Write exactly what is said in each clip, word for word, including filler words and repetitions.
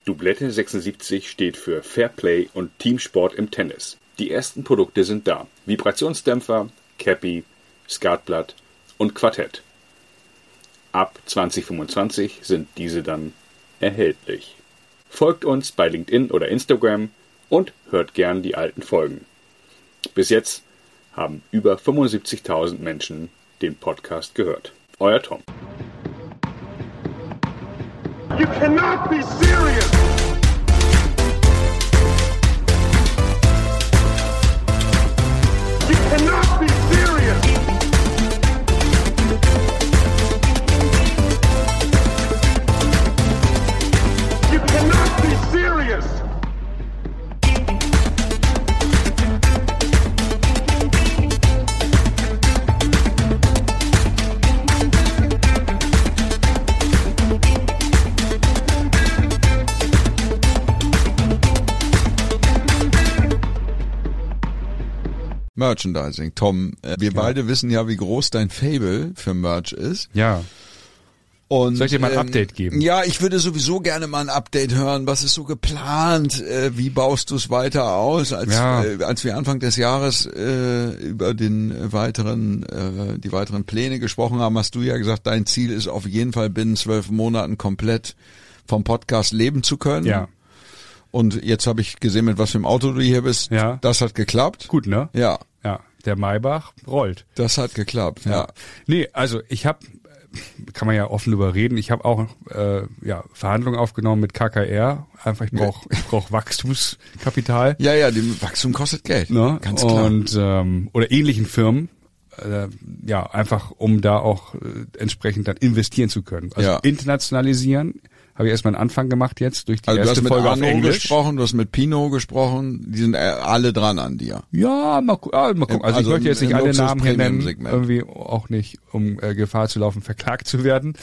Doublette sechsundsiebzig steht für Fairplay und Teamsport im Tennis. Die ersten Produkte sind da. Vibrationsdämpfer, Cappy, Skatblatt und Quartett. Ab zwanzig fünfundzwanzig sind diese dann erhältlich. Folgt uns bei LinkedIn oder Instagram und hört gern die alten Folgen. Bis jetzt haben über fünfundsiebzigtausend Menschen den Podcast gehört. Euer Tom. You cannot be serious! You cannot be serious! You cannot be serious! Merchandising. Tom, äh, wir ja. beide wissen ja, wie groß dein Faible für Merch ist. Ja. Und, soll ich dir mal ein ähm, Update geben? Ja, ich würde sowieso gerne mal ein Update hören. Was ist so geplant? Äh, wie baust du es weiter aus? Als, ja. äh, als wir Anfang des Jahres äh, über den weiteren, äh, die weiteren Pläne gesprochen haben, hast du ja gesagt, dein Ziel ist auf jeden Fall binnen zwölf Monaten komplett vom Podcast leben zu können. Ja. Und jetzt habe ich gesehen, mit was für einem Auto du hier bist. Ja. Das hat geklappt. Gut, ne? Ja. Ja. Der Maybach rollt. Das hat geklappt, ja. ja. Nee, also ich habe, kann man ja offen drüber reden, ich habe auch äh, ja, Verhandlungen aufgenommen mit K K R. Einfach, ich brauche ich brauch Wachstumskapital. Ja, ja, die Wachstum kostet Geld. Ne? Ganz klar. Und, ähm, oder ähnlichen Firmen. Äh, ja, einfach um da auch äh, entsprechend dann investieren zu können. Also ja. internationalisieren. Habe ich erstmal einen Anfang gemacht jetzt durch die also erste du hast Folge mit auf Arno Englisch. gesprochen, du hast mit Pino gesprochen, die sind alle dran an dir. Ja, mal, ah, mal gucken. Also, also ich möchte jetzt nicht alle Namen hier nennen, Segment. irgendwie auch nicht, um äh, Gefahr zu laufen, verklagt zu werden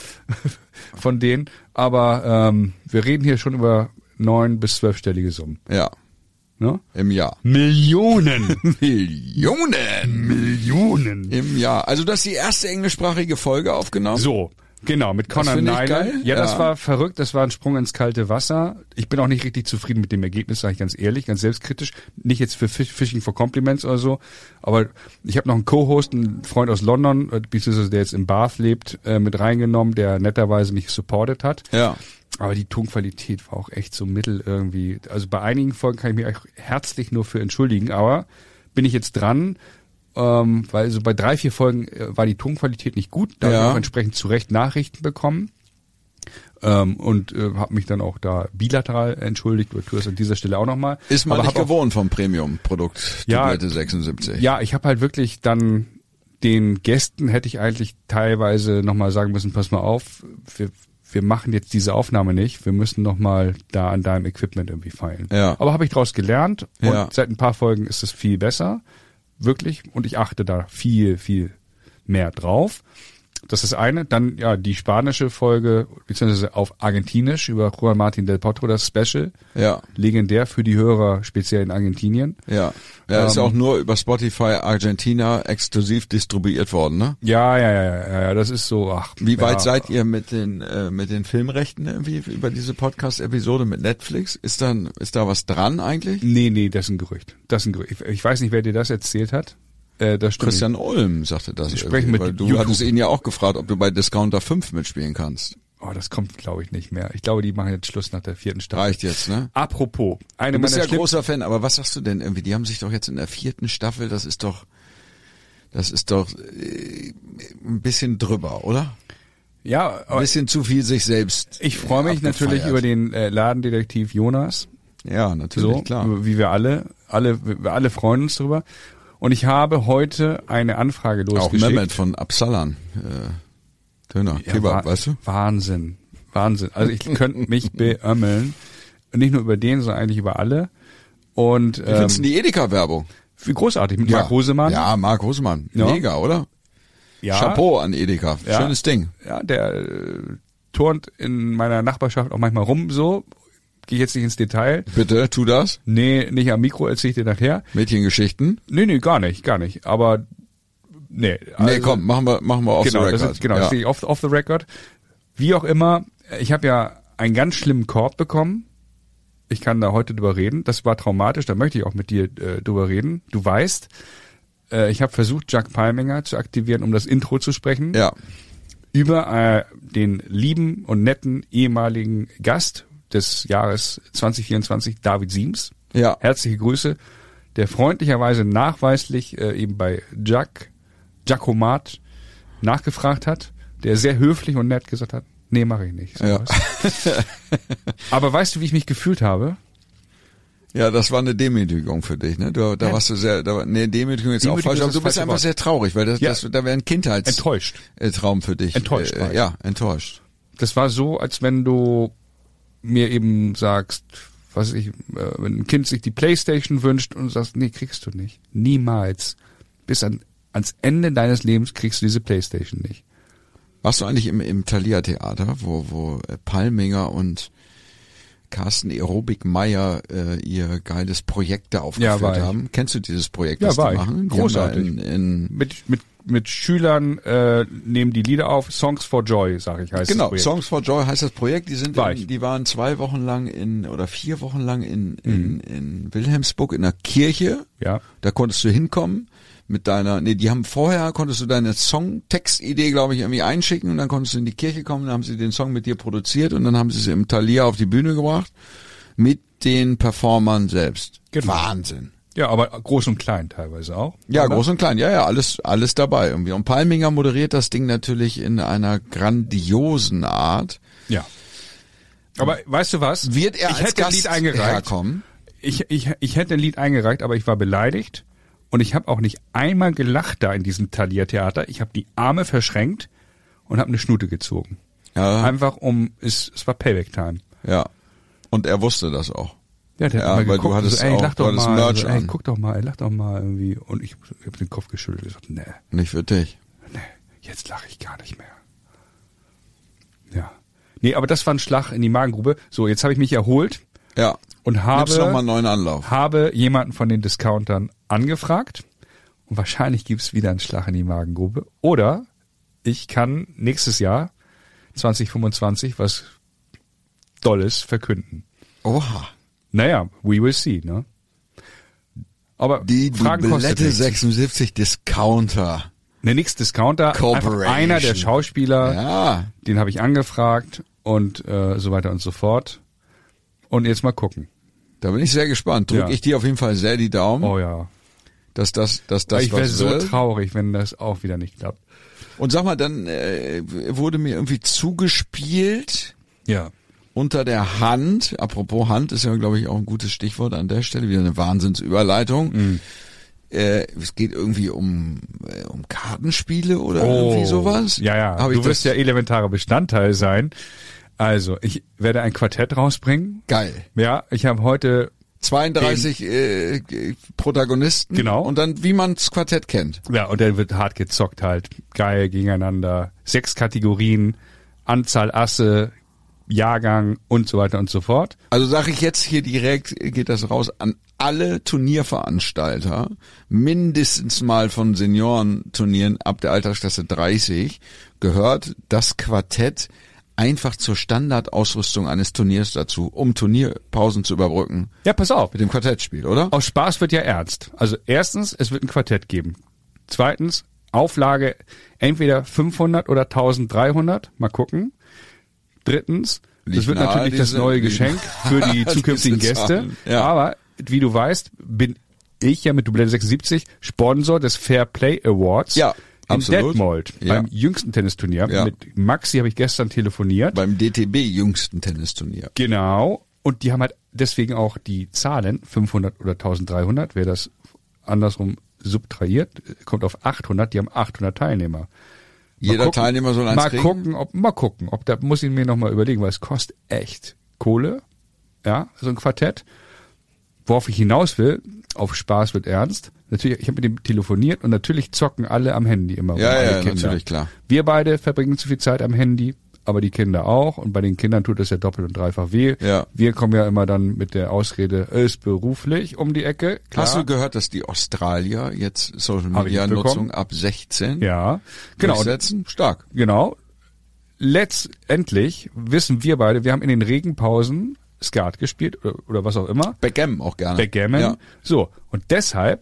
von denen. Aber ähm, wir reden hier schon über neun bis zwölfstellige Summen. Ja. Ne? Im Jahr. Millionen. Millionen. Millionen. Im Jahr. Also du hast die erste englischsprachige Folge aufgenommen. So. Genau, mit Conor Nyland. Ja, ja, das war verrückt, das war ein Sprung ins kalte Wasser. Ich bin auch nicht richtig zufrieden mit dem Ergebnis, sage ich ganz ehrlich, ganz selbstkritisch. Nicht jetzt für Fishing for Compliments oder so, aber ich habe noch einen Co-Host, einen Freund aus London, beziehungsweise der jetzt in Bath lebt, äh, mit reingenommen, der netterweise mich supportet hat. Ja. Aber die Tonqualität war auch echt so mittel irgendwie. Also bei einigen Folgen kann ich mich auch herzlich nur für entschuldigen, aber bin ich jetzt dran, Ähm, weil so bei drei, vier Folgen äh, war die Tonqualität nicht gut, da ja. habe ich auch entsprechend zu Recht Nachrichten bekommen ähm, und äh, habe mich dann auch da bilateral entschuldigt, oder tue das an dieser Stelle auch nochmal. Ist man Aber nicht gewohnt vom Premium-Produkt, ja, Doublette sechsundsiebzig. Ja, ich habe halt wirklich dann den Gästen hätte ich eigentlich teilweise nochmal sagen müssen, pass mal auf, wir, wir machen jetzt diese Aufnahme nicht, wir müssen nochmal da an deinem Equipment irgendwie feilen. Ja. Aber habe ich daraus gelernt und ja. seit ein paar Folgen ist es viel besser. Wirklich, und ich achte da viel, viel mehr drauf. Das ist eine. Dann ja die spanische Folge, beziehungsweise auf Argentinisch über Juan Martín del Potro, das Special. Ja. Legendär für die Hörer, speziell in Argentinien. Ja. Ja, ähm, ist auch nur über Spotify Argentina exklusiv distribuiert worden, ne? Ja, ja, ja, ja, ja, das ist so, ach. Wie ja. weit seid ihr mit den, äh, mit den Filmrechten irgendwie über diese Podcast-Episode mit Netflix? Ist dann, ist da was dran eigentlich? Nee, nee, das ist ein Gerücht. Das ist ein Gerücht. Ich, ich weiß nicht, wer dir das erzählt hat. Äh, das stimmt. Christian Ulm sagte das. Wir sprechen mit weil du YouTube. hattest ihn ja auch gefragt, ob du bei Discounter fünf mitspielen kannst. Oh, das kommt, glaube ich, nicht mehr. Ich glaube, die machen jetzt Schluss nach der vierten Staffel. Reicht jetzt, ne? Apropos, eine du bist meiner ja schlimm- großer Fan, aber was sagst du denn irgendwie? Die haben sich doch jetzt in der vierten Staffel, das ist doch, das ist doch äh, ein bisschen drüber, oder? Ja, Ein bisschen zu viel sich selbst. ich freue mich äh, natürlich abgefeiert. über den äh, Ladendetektiv Jonas. Ja, natürlich, So, klar. wie wir alle, alle, wir alle freuen uns drüber. Und ich habe heute eine Anfrage Auch losgeschickt. Mehmet von Absalan. Äh, Döner, Ja, Kebab, Wa- weißt du? Wahnsinn, Wahnsinn. Also ich könnte mich beömmeln. Und nicht nur über den, sondern eigentlich über alle. Und Wie findest du ähm, die Edeka-Werbung? wie großartig mit Marc Hosemann. Ja, Marc Hosemann. Ja. Mega, oder? ja, Chapeau an Edeka. Ja. Schönes Ding. Ja, der äh, turnt in meiner Nachbarschaft auch manchmal rum so. Gehe ich jetzt nicht ins Detail. Bitte, tu das. Nee, nicht am Mikro, erzähl ich dir nachher. Mädchengeschichten. Nee, nee, gar nicht, gar nicht. Aber nee. Also, nee, komm, machen wir, machen wir off genau, the das record. ist, genau, ja. das ist off, off the record. Wie auch immer, ich habe ja einen ganz schlimmen Korb bekommen Ich kann da heute drüber reden. Das war traumatisch, da möchte ich auch mit dir äh, drüber reden. Du weißt, äh, ich habe versucht, Jack Palminger zu aktivieren, um das Intro zu sprechen. Ja. Über äh, den lieben und netten ehemaligen Gast des Jahres zwanzig vierundzwanzig, David Siems. Ja. Herzliche Grüße. Der freundlicherweise nachweislich äh, eben bei Jack, Jackomat nachgefragt hat, der sehr höflich und nett gesagt hat, nee, mache ich nicht. Ja. Aber weißt du, wie ich mich gefühlt habe? Ja, das war eine Demütigung für dich, ne? Du, da Ja. warst du sehr, da war, nee, Demütigung ist Demütigung auch falsch, ist aber das du bist falsche einfach Wort. sehr traurig, weil das, Ja. das da wäre ein Enttäuscht. Kindheitstraum für dich. Enttäuscht war Äh, ich. ja, enttäuscht. Das war so, als wenn du mir eben sagst, was weiß ich, äh, wenn ein Kind sich die Playstation wünscht und du sagst, nee, kriegst du nicht. Niemals. Bis an, ans Ende deines Lebens kriegst du diese Playstation nicht. Warst du eigentlich im, im Thalia Theater, wo, wo äh, Palminger und Carsten Aerobik Meyer äh, ihr geiles Projekt da aufgeführt Ja, war ich. haben? Kennst du dieses Projekt, Ja, was war die ich. machen? Die Großartig. haben da in, in Mit, mit, mit Schülern äh, nehmen die Lieder auf. Songs for Joy, sag ich, heißt Genau, das Projekt. Songs for Joy heißt das Projekt. Die sind, War in, ich. die waren zwei Wochen lang in oder vier Wochen lang in Mhm. in, in Wilhelmsburg in einer Kirche. Ja. Da konntest du hinkommen mit deiner. Nee, die haben vorher konntest du deine Songtextidee, glaube ich, irgendwie einschicken und dann konntest du in die Kirche kommen. Dann haben sie den Song mit dir produziert und dann haben sie es im Thalia auf die Bühne gebracht mit den Performern selbst. Genau. Wahnsinn. Ja, aber groß und klein teilweise auch. Ja, Oder? groß und klein, ja, ja, alles, alles dabei irgendwie. Und Palminger moderiert das Ding natürlich in einer grandiosen Art. Ja. Aber weißt du was? Wird er ich als hätte ein Gast Lied eingereicht. herkommen? Ich, ich, ich hätte ein Lied eingereicht, aber ich war beleidigt und ich habe auch nicht einmal gelacht da in diesem Thalia-Theater. Ich habe die Arme verschränkt und habe eine Schnute gezogen. Ja, Einfach um, es, es war Payback-Time. ja. Und er wusste das auch. Ja, der Ja, hat mal weil geguckt du hattest und so, ey, auch- lach du doch hattest mal, Merch so, ey, an. guck doch mal, ey, lach doch mal irgendwie. Und ich, ich habe den Kopf geschüttelt und gesagt, nee, Nicht für dich. nee, jetzt lache ich gar nicht mehr. Ja. Nee, aber das war ein Schlag in die Magengrube. So, jetzt habe ich mich erholt Ja. und Nimmst du noch mal habe, einen neuen Anlauf. habe jemanden von den Discountern angefragt und wahrscheinlich gibt's wieder einen Schlag in die Magengrube. Oder ich kann nächstes Jahr zwanzig fünfundzwanzig was Dolles verkünden. Oha. Naja, we will see, ne? Aber Die Fragen kostet Dublette nichts. sechsundsiebzig Discounter. Ne, nix Discounter. Einfach Corporation. einer der Schauspieler, Ja. den habe ich angefragt und äh, so weiter und so fort. Und jetzt mal gucken. Da bin ich sehr gespannt. Drück Ja. ich dir auf jeden Fall sehr die Daumen, Oh ja. dass das, dass das ich wäre was so wird. traurig, wenn das auch wieder nicht klappt. Und sag mal, dann äh, wurde mir irgendwie zugespielt Ja. unter der Hand. Apropos Hand ist ja, glaube ich, auch ein gutes Stichwort an der Stelle. Wieder eine Wahnsinnsüberleitung. Mhm. Äh, es geht irgendwie um äh, um Kartenspiele oder irgendwie sowas. Oh. Ja, ja. Hab ich du wirst das- ja elementarer Bestandteil sein. Also, ich werde ein Quartett rausbringen. Geil. Ja, ich habe heute, zweiunddreißig äh, Protagonisten. Genau. Und dann, wie man's Quartett kennt. ja, und dann wird hart gezockt halt. Geil gegeneinander. Sechs Kategorien, Anzahl Asse, Jahrgang und so weiter und so fort. Also sage ich jetzt hier direkt, geht das raus an alle Turnierveranstalter, mindestens mal von Seniorenturnieren ab der Altersklasse dreißig, gehört das Quartett einfach zur Standardausrüstung eines Turniers dazu, um Turnierpausen zu überbrücken. Ja, pass auf. Mit dem Quartettspiel, oder? Aus Spaß wird ja ernst. Also erstens, es wird ein Quartett geben. Zweitens, Auflage entweder fünfhundert oder eintausenddreihundert. Mal gucken. Drittens, das Liegt wird nahe, natürlich das diese- neue die- Geschenk für die diese zukünftigen Gäste. Zahlen, ja. Aber wie du weißt, bin ich ja mit Dublette sechsundsiebzig Sponsor des Fair Play Awards Ja, in absolut. Detmold Ja. beim jüngsten Tennisturnier. Ja. Mit Maxi habe ich gestern telefoniert. Beim D T B jüngsten Tennisturnier. Genau. Und die haben halt deswegen auch die Zahlen fünfhundert oder eintausenddreihundert. Wer das andersrum subtrahiert, kommt auf achthundert. Die haben achthundert Teilnehmer. Mal Jeder gucken- Teilnehmer soll eins mal kriegen? gucken, ob mal gucken, ob da muss ich mir noch mal überlegen, weil es kostet echt Kohle. Ja, so ein Quartett. Worauf ich hinaus will, auf Spaß wird ernst. Natürlich, ich habe mit dem telefoniert und natürlich zocken alle am Handy immer. Ja, alle ja, Kinder. natürlich, klar. Wir beide verbringen zu viel Zeit am Handy, aber die Kinder auch. Und bei den Kindern tut das ja doppelt und dreifach weh. Ja. Wir kommen ja immer dann mit der Ausrede, es ist beruflich um die Ecke. Klar. Hast du gehört, dass die Australier jetzt Social Hab ich Media mitbekommen. Nutzung ab sechzehn Ja, genau. durchsetzen? Stark. Genau. Letztendlich wissen wir beide, wir haben in den Regenpausen Skat gespielt oder, oder was auch immer. Backgammon auch gerne. Backgammon. Ja. So, und deshalb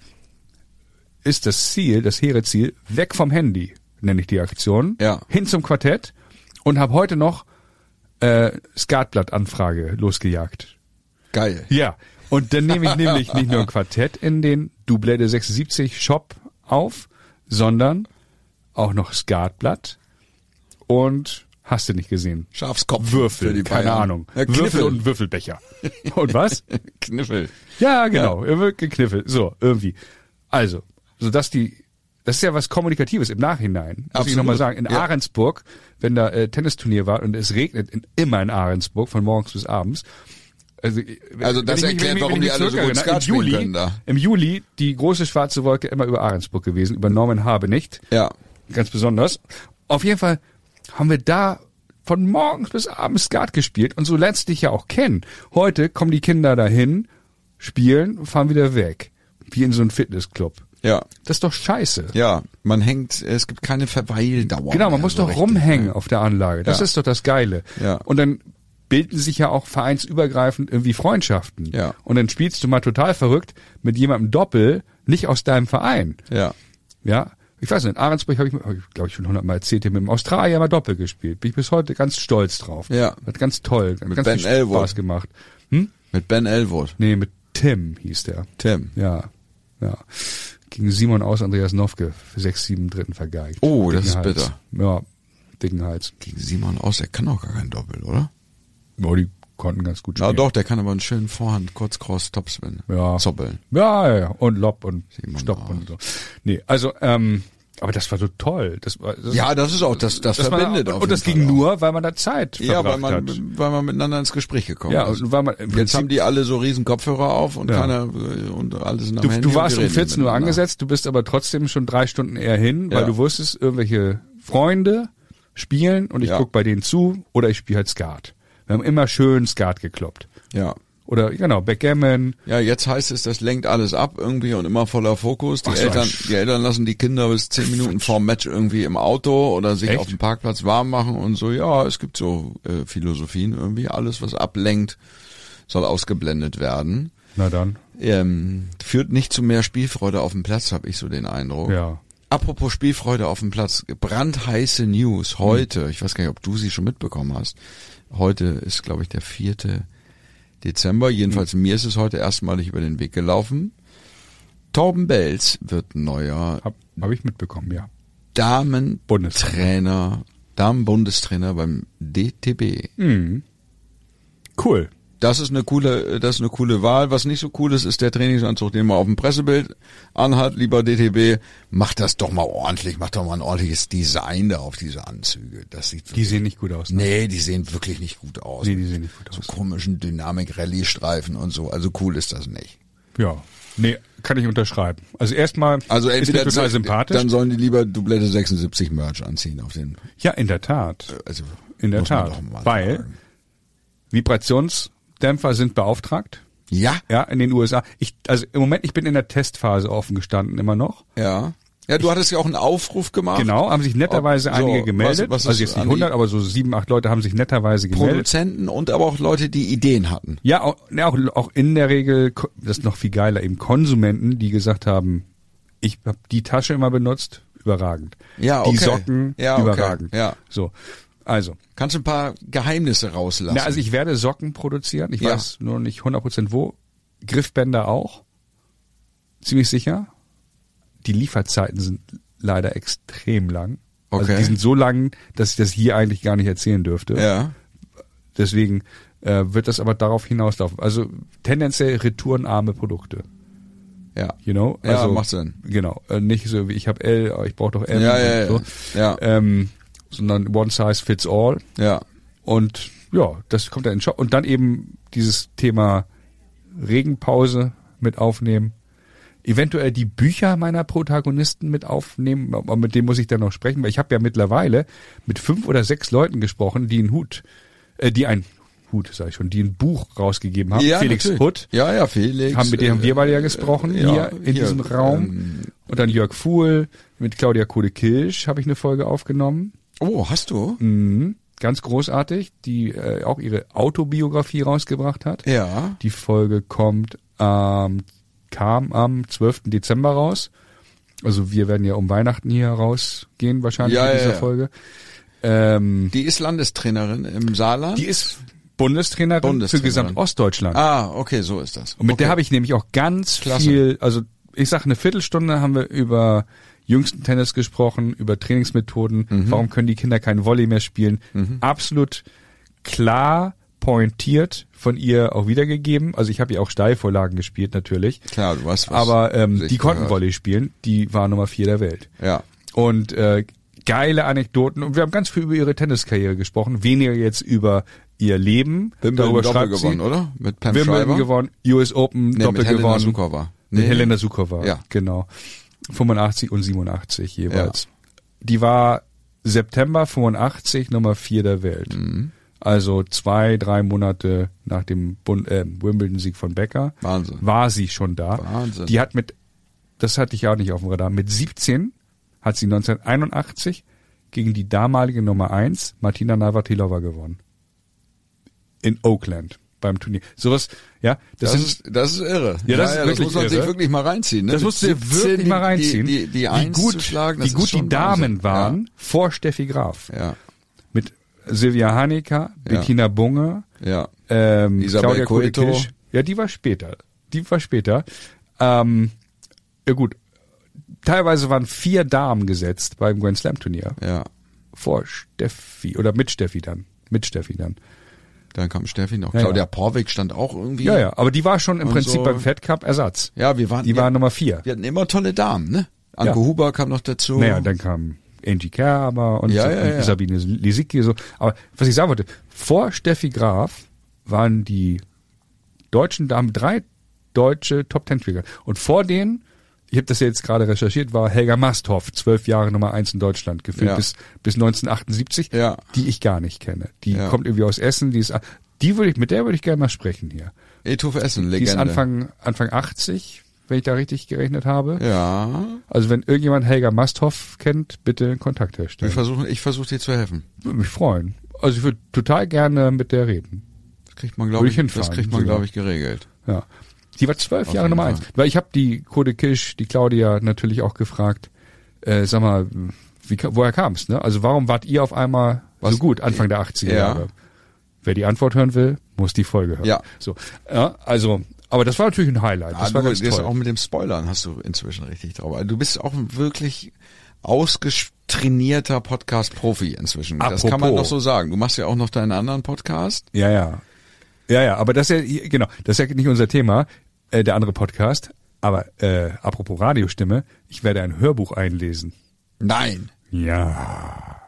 ist das Ziel, das hehre Ziel, weg vom Handy, nenne ich die Aktion, Ja. hin zum Quartett und habe heute noch äh, Skatblatt-Anfrage losgejagt. Geil. Ja, und dann nehme ich nämlich nicht nur ein Quartett in den Doublette sechsundsiebzig Shop auf, sondern auch noch Skatblatt und hast du nicht gesehen? Schafskopf. Würfel, für die keine Bayern. Ahnung. Ja, Würfel Kniffel. und Würfelbecher. Und was? Kniffel. Ja, genau. Er wird gekniffelt. So, irgendwie. Also, so dass die, das ist ja was Kommunikatives im Nachhinein. Muss Absolut. ich nochmal sagen. In Ja. Ahrensburg, wenn da äh, Tennisturnier war und es regnet in, immer in Ahrensburg von morgens bis abends. Also, Also das wenn ich mich- erklärt, wenn ich mich warum die alle so gut zurückerinnere, Skat im spielen Juli, können da. Im Juli die große schwarze Wolke immer über Ahrensburg gewesen, über Norman Habenicht. Ja. Ganz besonders. Auf jeden Fall haben wir da von morgens bis abends Skat gespielt und so lernst du dich ja auch kennen. Heute kommen die Kinder dahin, spielen, fahren wieder weg. Wie in so einem Fitnessclub. Ja. Das ist doch scheiße. Ja. Man hängt, es gibt keine Verweildauer. Genau, man mehr muss so doch richtig. rumhängen auf der Anlage. Das Ja. ist doch das Geile. Ja. Und dann bilden sich ja auch vereinsübergreifend irgendwie Freundschaften. Ja. Und dann spielst du mal total verrückt mit jemandem Doppel, nicht aus deinem Verein. Ja. Ja, ich weiß nicht, in Ahrensburg habe ich, hab ich glaube ich, schon hundertmal erzählt, hier mit dem Australier mal Doppel gespielt. Bin ich bis heute ganz stolz drauf. Ja. Hat ganz toll, hat Mit ganz Ben viel Elwood. Spaß gemacht. Hm? Mit Ben Elwood. Nee, mit Tim hieß der. Tim. Ja, ja. Gegen Simon aus Andreas Nowke für sechs, sieben Dritten vergeigt. Oh, das Dicken ist Hals. bitter. Ja, dicken Hals. Gegen Simon aus, der kann auch gar kein Doppel, oder? Ja, die konnten ganz gut Na spielen. doch, der kann aber einen schönen Vorhand, kurz Cross, Topspin. Ja. Zoppeln. Ja, ja, ja. Und Lob und Simon Stopp aus. und so. Nee, also, ähm, aber das war so toll. Das war, das Ja, das ist auch, das, das, das verbindet war, auf Und das jeden ging Fall auch. nur, weil man da Zeit Ja, weil verbracht man, hat. weil man miteinander ins Gespräch gekommen Ja, ist. und weil man im Jetzt Prinzip, haben die alle so riesen Kopfhörer auf und Ja. keiner, und alles sind am du, Handy. du und warst die um reden vierzehn Uhr miteinander. angesetzt, du bist aber trotzdem schon drei Stunden eher hin, weil Ja. du wusstest, irgendwelche Freunde spielen und ich Ja. guck bei denen zu oder ich spiele halt Skat. Wir haben immer schön Skat gekloppt. Ja. Oder, genau, Backgammon. Ja, jetzt heißt es, das lenkt alles ab irgendwie und immer voller Fokus. Die Ach so, ein Eltern, Sch- die Eltern lassen die Kinder bis zehn Minuten vorm Match irgendwie im Auto oder sich Echt? auf dem Parkplatz warm machen und so. Ja, es gibt so äh, Philosophien irgendwie. Alles, was ablenkt, soll ausgeblendet werden. Na dann. Ähm, führt nicht zu mehr Spielfreude auf dem Platz, habe ich so den Eindruck. Ja. Apropos Spielfreude auf dem Platz, brandheiße News heute, ich weiß gar nicht, ob du sie schon mitbekommen hast. Heute ist, glaube ich, der vierte Dezember, jedenfalls mir ist es heute erstmalig über den Weg gelaufen. Torben Belz wird neuer Hab, hab ich mitbekommen, ja. Damentrainer, Damenbundestrainer beim D T B. Mhm. Cool. Das ist eine coole, das ist eine coole Wahl. Was nicht so cool ist, ist der Trainingsanzug, den man auf dem Pressebild anhat. Lieber D T B, macht das doch mal ordentlich, macht doch mal ein ordentliches Design da auf diese Anzüge. Das sieht Die wirklich, sehen nicht gut aus. Ne? nee, die sehen wirklich nicht gut aus. Nee, die sehen nicht gut So aus. komischen Dynamik-Rallye-Streifen und so. Also cool ist das nicht. Ja. Nee, kann ich unterschreiben. Also erstmal Also ist mir entweder total sympathisch. dann sollen die lieber Doublette sechsundsiebzig Merch anziehen auf den. Ja, in der Tat. Also In der muss man Tat. doch mal Weil sagen. Vibrationsdämpfer sind beauftragt. Ja, Ja, in den U S A. Ich, also im Moment, ich bin in der Testphase offen gestanden immer noch. ja. Ja, du hattest ja auch einen Aufruf gemacht. Genau, haben sich netterweise Ob- so, einige gemeldet. was- was also ist jetzt nicht an die- hundert, aber so sieben, acht Leute haben sich netterweise gemeldet. Produzenten und aber auch Leute, die Ideen hatten. Ja, auch, ja, auch, auch in der Regel, ko- das ist noch viel geiler, eben Konsumenten, die gesagt haben, ich habe die Tasche immer benutzt, überragend. Ja, Die okay. Socken, Ja, okay. überragend. Ja. So, also. Kannst du ein paar Geheimnisse rauslassen? Na, also ich werde Socken produzieren, ich Ja. weiß nur nicht hundert Prozent wo. Griffbänder auch, ziemlich sicher. Die Lieferzeiten sind leider extrem lang. Also Okay. die sind so lang, dass ich das hier eigentlich gar nicht erzählen dürfte. ja. Deswegen äh, wird das aber darauf hinauslaufen. Also tendenziell retourenarme Produkte. Ja. You know? Ja, Also, macht Sinn. Genau. Äh, nicht so wie ich habe L, aber ich brauche doch M. Ja, ja, und so. ja. Ja. Ähm, sondern one size fits all. Ja. Und ja, das kommt dann in den Shop. Und dann eben dieses Thema Regenpause mit aufnehmen. Eventuell die Bücher meiner Protagonisten mit aufnehmen. Aber mit denen muss ich dann noch sprechen, weil ich habe ja mittlerweile mit fünf oder sechs Leuten gesprochen, die einen Hut, äh, die ein Hut, sag ich schon, die ein Buch rausgegeben haben. Ja, Felix natürlich. Hutt. Ja, ja, Felix. Haben, mit denen haben wir beide ja äh, gesprochen, ja, hier in hier, diesem Raum. ähm, Und dann Jörg Fuhl, mit Claudia Kode-Kilsch habe ich eine Folge aufgenommen. Oh, hast du? Mhm. ganz großartig, die äh, auch ihre Autobiografie rausgebracht hat. Ja. Die Folge kommt, ähm, kam am zwölften Dezember raus. Also wir werden ja um Weihnachten hier rausgehen wahrscheinlich Ja, mit dieser ja, ja. Folge. Ähm, Die ist Landestrainerin im Saarland? die ist Bundestrainerin, Bundestrainerin. für Gesamtostdeutschland. Ah, okay, so ist das. Und mit okay. der habe ich nämlich auch ganz Klasse. viel, also ich sag eine Viertelstunde haben wir über jüngsten Tennis gesprochen, über Trainingsmethoden, Mhm. warum können die Kinder kein Volley mehr spielen. Absolut klar pointiert von ihr auch wiedergegeben. Also ich habe ihr auch Steilvorlagen gespielt natürlich. Klar, du weißt was. Aber ähm, sich die konnten gehört. Volley spielen, die war Nummer vier der Welt. Ja. Und äh, geile Anekdoten. Und wir haben ganz viel über ihre Tenniskarriere gesprochen, weniger jetzt über ihr Leben. Wimbledon Darüber Doppel schreibt gewonnen, sie. oder? Mit Pam Wimbledon Schreiber? gewonnen, U S Open Nee, Doppel mit Helena gewonnen. Suková. Mit Nee. Helena Suková, Ja. genau. fünfundachtzig und siebenundachtzig jeweils. Die war September fünfundachtzig Nummer vier der Welt. Mhm. Also zwei, drei Monate nach dem Bund, äh, Wimbledon-Sieg von Becker Wahnsinn. war sie schon da. Wahnsinn. Die hat mit, das hatte ich auch nicht auf dem Radar, mit siebzehn hat sie neunzehnhunderteinundachtzig gegen die damalige Nummer eins Martina Navratilova gewonnen. In Oakland beim Turnier. Sowas, ja, das, Das, sind, ist, das ist irre. Ja, das ist wirklich das muss man irre. sich wirklich mal reinziehen. Ne? das Mit musst du dir siebzehn wirklich mal reinziehen, Die, die, die wie Eins gut, zu schlagen, das wie ist gut schon die Damen Wahnsinn. waren vor Steffi Graf. Ja, Mit Silvia Hanecker, Bettina Bunge, ja. ähm, Isabel Claudia Cueto. Kodekisch. Ja, die war später. Die war später. Ähm, ja gut. Teilweise waren vier Damen gesetzt beim Grand Slam Turnier. Ja, ja. Vor Steffi oder mit Steffi dann. Mit Steffi dann. Dann kam Steffi noch. Ja, Claudia ja. Porwig stand auch irgendwie. Ja, ja. Aber die war schon im Und Prinzip so. beim Fed Cup Ersatz. Ja, wir waren. Die ja, war Nummer vier. Wir hatten immer tolle Damen, ne? Anke Ja. Huber kam noch dazu. Naja, dann kam Angie Kerber und, Ja, so, ja, und ja. Sabine Lisicki so. Aber was ich sagen wollte, vor Steffi Graf waren die deutschen Damen drei deutsche Top Ten Spieler. Und vor denen, ich habe das ja jetzt gerade recherchiert, war Helga Masthoff, zwölf Jahre Nummer eins in Deutschland, geführt Ja. bis bis neunzehnhundertachtundsiebzig, Ja. die ich gar nicht kenne. Die Ja. kommt irgendwie aus Essen, die ist, die würde ich, mit der würde ich gerne mal sprechen hier. Etuve Essen, Legende. Die ist Anfang, Anfang achtzig, wenn ich da richtig gerechnet habe. Ja. Also wenn irgendjemand Helga Masthoff kennt, bitte Kontakt Wir herstellen. versuchen, ich versuche dir zu helfen. Würde mich freuen. Also ich würde total gerne mit der reden. Das kriegt man, glaube Würde ich, ich hinfahren, das kriegt man, sogar. glaube ich, geregelt. Ja. Die war zwölf Auf Jahre jeden Nummer Fall. eins. Weil ich habe die Code Kisch, die Claudia natürlich auch gefragt, äh, sag mal, wie, woher kam's, ne? Also warum wart ihr auf einmal Was- so gut Anfang der achtziger Ja. Jahre? Wer die Antwort hören will, muss die Folge hören. Ja. So. Ja, also, aber das war natürlich ein Highlight. Das Ah, war du, ganz das toll. auch mit dem Spoilern hast du inzwischen richtig drauf. Also du bist auch ein wirklich ausgetrainierter Podcast-Profi inzwischen. Das kann man Apropos. noch so sagen. Du machst ja auch noch deinen anderen Podcast. Ja, ja. Ja, ja, aber das ist ja, genau, das ist ja nicht unser Thema, äh, der andere Podcast. Aber äh, apropos Radiostimme, ich werde ein Hörbuch einlesen. Nein. Ja.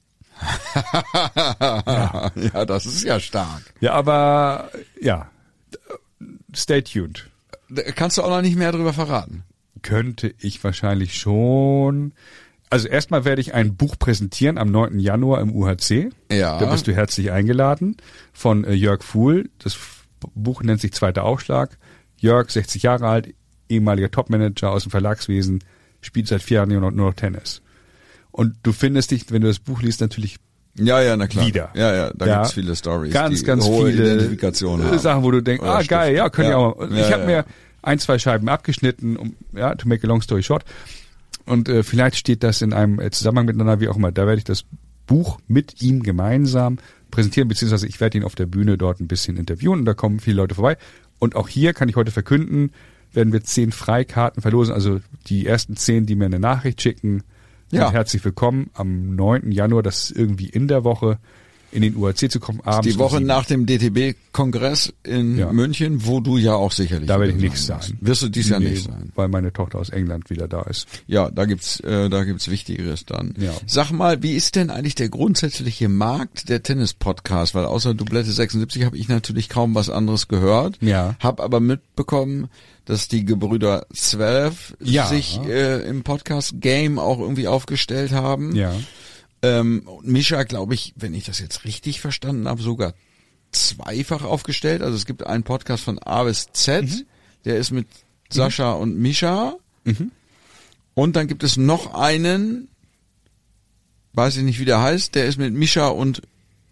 Ja, das ist ja stark. Ja, aber ja, stay tuned. Da kannst du auch noch nicht mehr drüber verraten. Könnte ich wahrscheinlich schon. Also erstmal werde ich ein Buch präsentieren am neunten Januar im U H C. Ja. Da bist du herzlich eingeladen von äh, Jörg Fuhl. Das Buch nennt sich Zweiter Aufschlag. Jörg, sechzig Jahre alt, ehemaliger Topmanager aus dem Verlagswesen, spielt seit vier Jahren nur noch, nur noch Tennis. Und du findest dich, wenn du das Buch liest, natürlich Ja, ja, na klar. wieder. Ja, ja, da Ja. gibt's viele Stories. Ganz, die ganz hohe viele Identifikation äh, haben. Sachen, wo du denkst, Oder ah Stifte. geil, ja, können Ja. ja auch. Ich Ja, habe ja. mir ein, zwei Scheiben abgeschnitten, um ja, to make a long story short. Und äh, vielleicht steht das in einem äh, Zusammenhang miteinander, wie auch immer. Da werde ich das Buch mit ihm gemeinsam präsentieren, beziehungsweise ich werde ihn auf der Bühne dort ein bisschen interviewen und da kommen viele Leute vorbei. Und auch hier kann ich heute verkünden, werden wir zehn Freikarten verlosen. Also die ersten zehn, die mir eine Nachricht schicken, sind Ja. herzlich willkommen am neunten Januar. Das ist irgendwie in der Woche in den U H C zu kommen. Abends Die Woche um sieben. nach dem D T B-Kongress in Ja. München, wo du ja auch sicherlich Da werde ich wieder nicht wirst. sein. Wirst du dies Jahr Nee, nicht sein. Weil meine Tochter aus England wieder da ist. Ja, da gibt's, äh, da gibt's Wichtigeres dann. Ja. Sag mal, wie ist denn eigentlich der grundsätzliche Markt der Tennis-Podcasts? Weil außer Dublette sechsundsiebzig habe ich natürlich kaum was anderes gehört. Ja. Hab aber mitbekommen, dass die Gebrüder Zwerf Ja. sich äh, im Podcast-Game auch irgendwie aufgestellt haben. Ja. Ähm, und Mischa, glaube ich, wenn ich das jetzt richtig verstanden habe, sogar zweifach aufgestellt. Also es gibt einen Podcast von A bis Z, Mhm. der ist mit Sascha und Mischa. Und dann gibt es noch einen, weiß ich nicht, wie der heißt, der ist mit Mischa und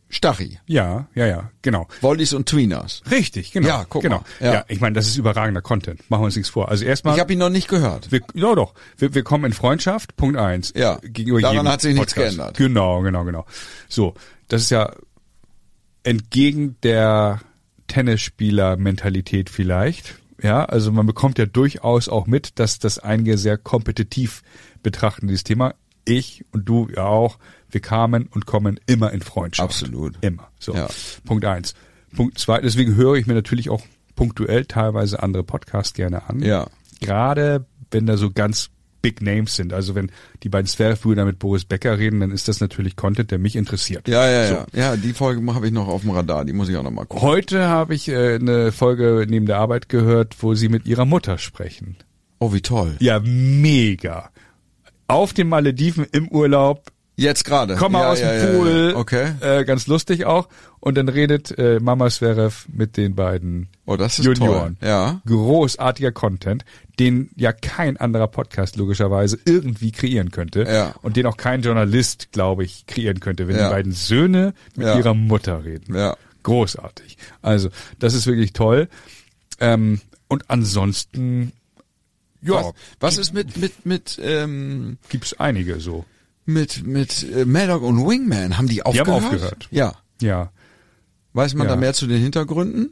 Stachy. Ja, ja, ja, genau. Woldies und Tweeners. Richtig, genau. Ja, guck genau. mal. Ja. Ja, ich meine, das ist überragender Content. Machen wir uns nichts vor. Also erstmal. Ich habe ihn noch nicht gehört. Wir, ja doch, wir, wir kommen in Freundschaft, Punkt eins. Ja, gegenüber daran jedem hat sich nichts Podcast. geändert. Genau, genau, genau. So, das ist ja entgegen der Tennisspieler-Mentalität vielleicht. Ja, also man bekommt ja durchaus auch mit, dass das einige sehr kompetitiv betrachten, dieses Thema. Ich und du ja auch, wir kamen und kommen immer in Freundschaft. Absolut. Immer. So, Ja. Punkt eins. Punkt zwei, deswegen höre ich mir natürlich auch punktuell teilweise andere Podcasts gerne an. Ja. Gerade wenn da so ganz Big Names sind. Also wenn die beiden Zwergbrüder mit Boris Becker reden, dann ist das natürlich Content, der mich interessiert. Ja, ja, so. ja. Ja, die Folge habe ich noch auf dem Radar, die muss ich auch noch mal gucken. Heute habe ich äh, eine Folge neben der Arbeit gehört, wo sie mit ihrer Mutter sprechen. Oh, wie toll. Ja, mega. Auf den Malediven im Urlaub, Jetzt gerade. komm mal ja, aus ja, dem ja, Pool, Ja. Okay. äh, ganz lustig auch. Und dann redet äh, Mama Zverev mit den beiden Oh, das ist Junioren. toll. Ja. Großartiger Content, den ja kein anderer Podcast logischerweise irgendwie kreieren könnte. Ja. Und den auch kein Journalist, glaube ich, kreieren könnte, wenn Ja. die beiden Söhne mit Ja. ihrer Mutter reden. Ja. Großartig. Also, das ist wirklich toll. Ähm, und ansonsten, ja, Was, was ist mit mit mit ähm, gibt's einige so. mit mit äh, Maddock und Wingman? Haben die Die aufgehört? haben aufgehört. Ja. Ja. Weiß man Ja. da mehr zu den Hintergründen?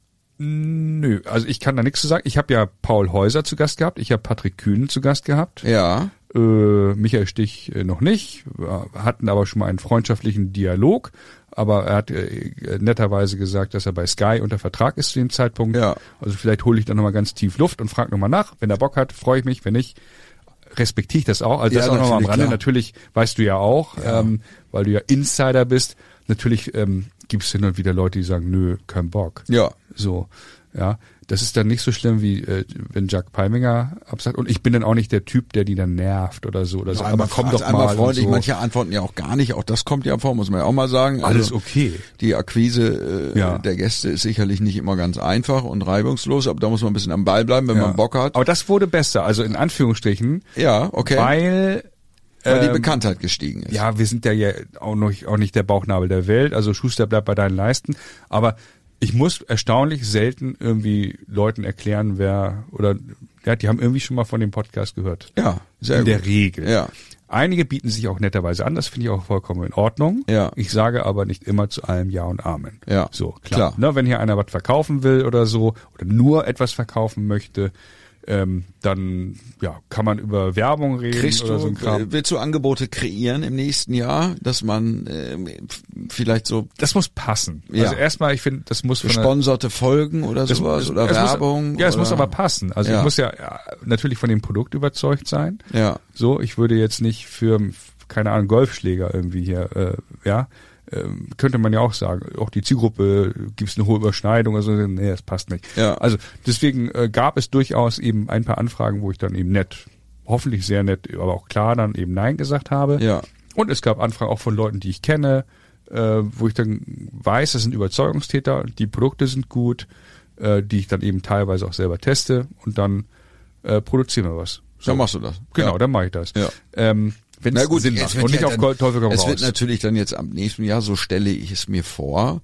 Nö, also ich kann da nichts zu sagen. Ich habe ja Paul Häuser zu Gast gehabt, ich habe Patrick Kühn zu Gast gehabt, Ja. äh, Michael Stich äh, noch nicht, wir hatten aber schon mal einen freundschaftlichen Dialog, aber er hat äh, netterweise gesagt, dass er bei Sky unter Vertrag ist zu dem Zeitpunkt. Ja. Also vielleicht hole ich da nochmal ganz tief Luft und frage nochmal nach. Wenn er Bock hat, freue ich mich, wenn nicht, respektiere ich das auch. Also Ja, das auch nochmal am natürlich, Rande. klar. Natürlich weißt du ja auch, Ja. Ähm, weil du ja Insider bist, natürlich ähm, gibt es hin und wieder Leute, die sagen, nö, kein Bock. Ja. So, ja. Das ist dann nicht so schlimm, wie äh, wenn Jack Palminger absagt. Und ich bin dann auch nicht der Typ, der die dann nervt oder so. Oder so. Einmal Aber komm fragt, doch einmal mal. freundlich, und so. manche antworten ja auch gar nicht. Auch das kommt ja vor, muss man ja auch mal sagen. Alles Also, okay. Die Akquise äh, Ja. der Gäste ist sicherlich nicht immer ganz einfach und reibungslos, aber da muss man ein bisschen am Ball bleiben, wenn Ja. man Bock hat. Aber das wurde besser, also in Anführungsstrichen, Ja, okay. weil Weil die ähm, Bekanntheit gestiegen ist. ja, wir sind ja, ja auch, noch, auch nicht der Bauchnabel der Welt, also Schuster bleibt bei deinen Leisten, aber ich muss erstaunlich selten irgendwie Leuten erklären, wer, oder, ja, die haben irgendwie schon mal von dem Podcast gehört. Ja, sehr in gut. der Regel. Ja. Einige bieten sich auch netterweise an, das finde ich auch vollkommen in Ordnung. Ja. Ich sage aber nicht immer zu allem Ja und Amen. Ja, So, klar. klar. Ne, wenn hier einer was verkaufen will oder so, oder nur etwas verkaufen möchte, ähm, dann ja, kann man über Werbung reden Kriegst oder du, so ein Kram. äh, willst du Angebote kreieren im nächsten Jahr, dass man äh, vielleicht so Das muss passen. Ja. Also erstmal, ich finde, das muss von der- gesponserte Folgen oder das, sowas das, oder es Werbung? Muss, ja, es oder? muss aber passen. Also Ja. ich muss ja, ja natürlich von dem Produkt überzeugt sein. Ja. So, ich würde jetzt nicht für, keine Ahnung, Golfschläger irgendwie hier, äh, ja, ähm, könnte man ja auch sagen, auch die Zielgruppe, gibt es eine hohe Überschneidung, also nee, das passt nicht. Ja. Also deswegen äh, gab es durchaus eben ein paar Anfragen, wo ich dann eben nett, hoffentlich sehr nett, aber auch klar dann eben Nein gesagt habe. Ja. Und es gab Anfragen auch von Leuten, die ich kenne, äh, wo ich dann weiß, das sind Überzeugungstäter, die Produkte sind gut, äh, die ich dann eben teilweise auch selber teste und dann äh, produzieren wir was. So. Dann machst du das. Genau, Ja. dann mache ich das. Ja. Ähm, wenn Na es gut, Sinn es macht wird und nicht ja auf dann, Gold- Teufel komm es raus. wird natürlich dann jetzt am nächsten Jahr, so stelle ich es mir vor,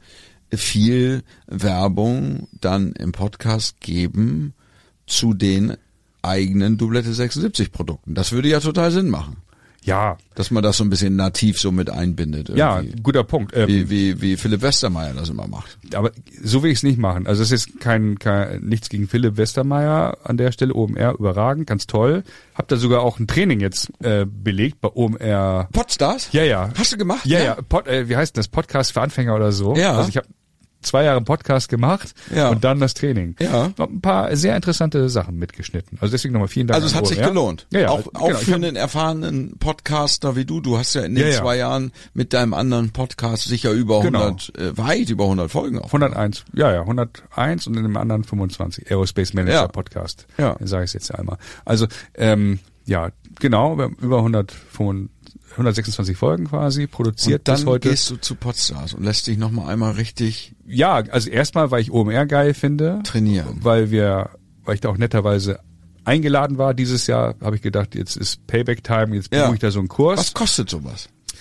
viel Werbung dann im Podcast geben zu den eigenen Doublette sechsundsiebzig Produkten. Das würde ja total Sinn machen, Ja, dass man das so ein bisschen nativ so mit einbindet. ja, irgendwie. guter Punkt. Ähm, Wie, wie, wie Philipp Westermeier das immer macht. aber so will ich es nicht machen. Also es ist kein, kein nichts gegen Philipp Westermeier an der Stelle. O M R überragend, ganz toll. Hab da sogar auch ein Training jetzt äh, belegt bei O M R. Podstars? Ja, ja. Hast du gemacht? Ja, ja. Pod, äh, wie heißt das? Podcast für Anfänger oder so. Ja. Also ich habe zwei Jahre einen Podcast gemacht Ja. und dann das Training. Ja. Hab ein paar sehr interessante Sachen mitgeschnitten. Also deswegen nochmal vielen Dank. Also es an hat O M sich R. gelohnt. Ja, ja. Auch, auch genau. Ich für hab- einen erfahrenen Podcaster wie du. Du hast ja in den Ja, ja. zwei Jahren mit deinem anderen Podcast sicher über Genau. hundert, äh, weit über hundert Folgen auf. hunderteins, ja, ja, hunderteins und in dem anderen fünfundzwanzig. Aerospace Manager Ja. Podcast. Ja. Sage ich es jetzt einmal. Also, ähm, ja, genau, wir haben über hundert, hundertsechsundzwanzig Folgen quasi produziert Und dann bis heute. gehst du zu Podstars und lässt dich nochmal einmal richtig Ja, also erstmal, weil ich O M R geil finde. trainieren. Weil wir, weil ich da auch netterweise eingeladen war dieses Jahr, habe ich gedacht, jetzt ist Payback Time, jetzt buche Ja. ich da so einen Kurs. Was kostet sowas?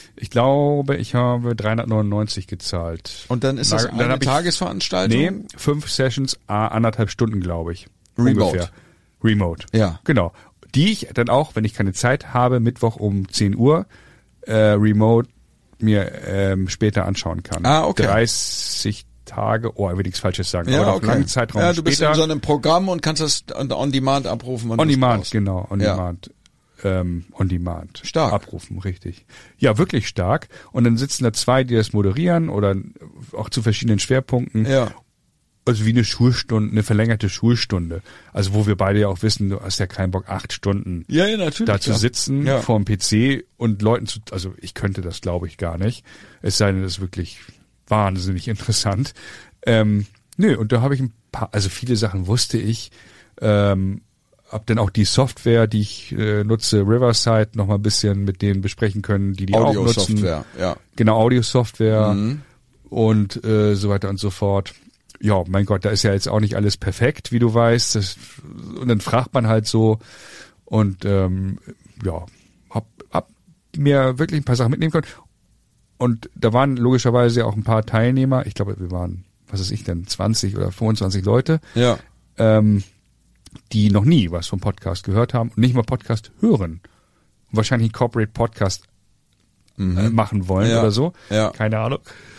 Ich glaube, ich habe dreihundertneunundneunzig gezahlt. Und dann ist das dann eine hab ich- Tagesveranstaltung? Nee, fünf Sessions, a anderthalb Stunden, glaube ich. Remote. Ungefähr. Remote. Ja. Genau. Die ich dann auch, wenn ich keine Zeit habe, Mittwoch um zehn Uhr, äh, remote mir ähm, später anschauen kann. Ah, okay. dreißig Tage, oh, ich will nichts Falsches sagen, Ja, aber noch okay. einen langen Zeitraum Ja, du bist später. in so einem Programm und kannst das on, on demand abrufen. wann On du es Demand, brauchst. genau, on Ja. Demand. Ähm, on Demand. Stark. Abrufen, richtig. Ja, wirklich stark. Und dann sitzen da zwei, die das moderieren oder auch zu verschiedenen Schwerpunkten. Ja. Also wie eine Schulstunde, eine verlängerte Schulstunde. Also wo wir beide ja auch wissen, du hast ja keinen Bock, acht Stunden Ja, ja, natürlich. da zu klar. sitzen Ja. vorm P C und Leuten zu, also ich könnte das glaube ich gar nicht. Es sei denn, das ist wirklich wahnsinnig interessant. Ähm, nö, und da habe ich ein paar, also viele Sachen wusste ich, ähm, hab dann auch die Software, die ich äh, nutze, Riverside, noch mal ein bisschen mit denen besprechen können, die die auch nutzen. Audio-Software, ja. Genau, Audio-Software Mhm. und äh, so weiter und so fort. Ja, mein Gott, da ist ja jetzt auch nicht alles perfekt, wie du weißt. Das, und dann fragt man halt so und ähm, ja, hab, hab mir wirklich ein paar Sachen mitnehmen können. Und da waren logischerweise auch ein paar Teilnehmer. Ich glaube, wir waren, was weiß ich denn, zwanzig oder fünfundzwanzig Leute, Ja. ähm, die noch nie was vom Podcast gehört haben und nicht mal Podcast hören. Und wahrscheinlich einen Corporate Podcast äh, machen wollen Ja. oder so. Ja. Keine Ahnung.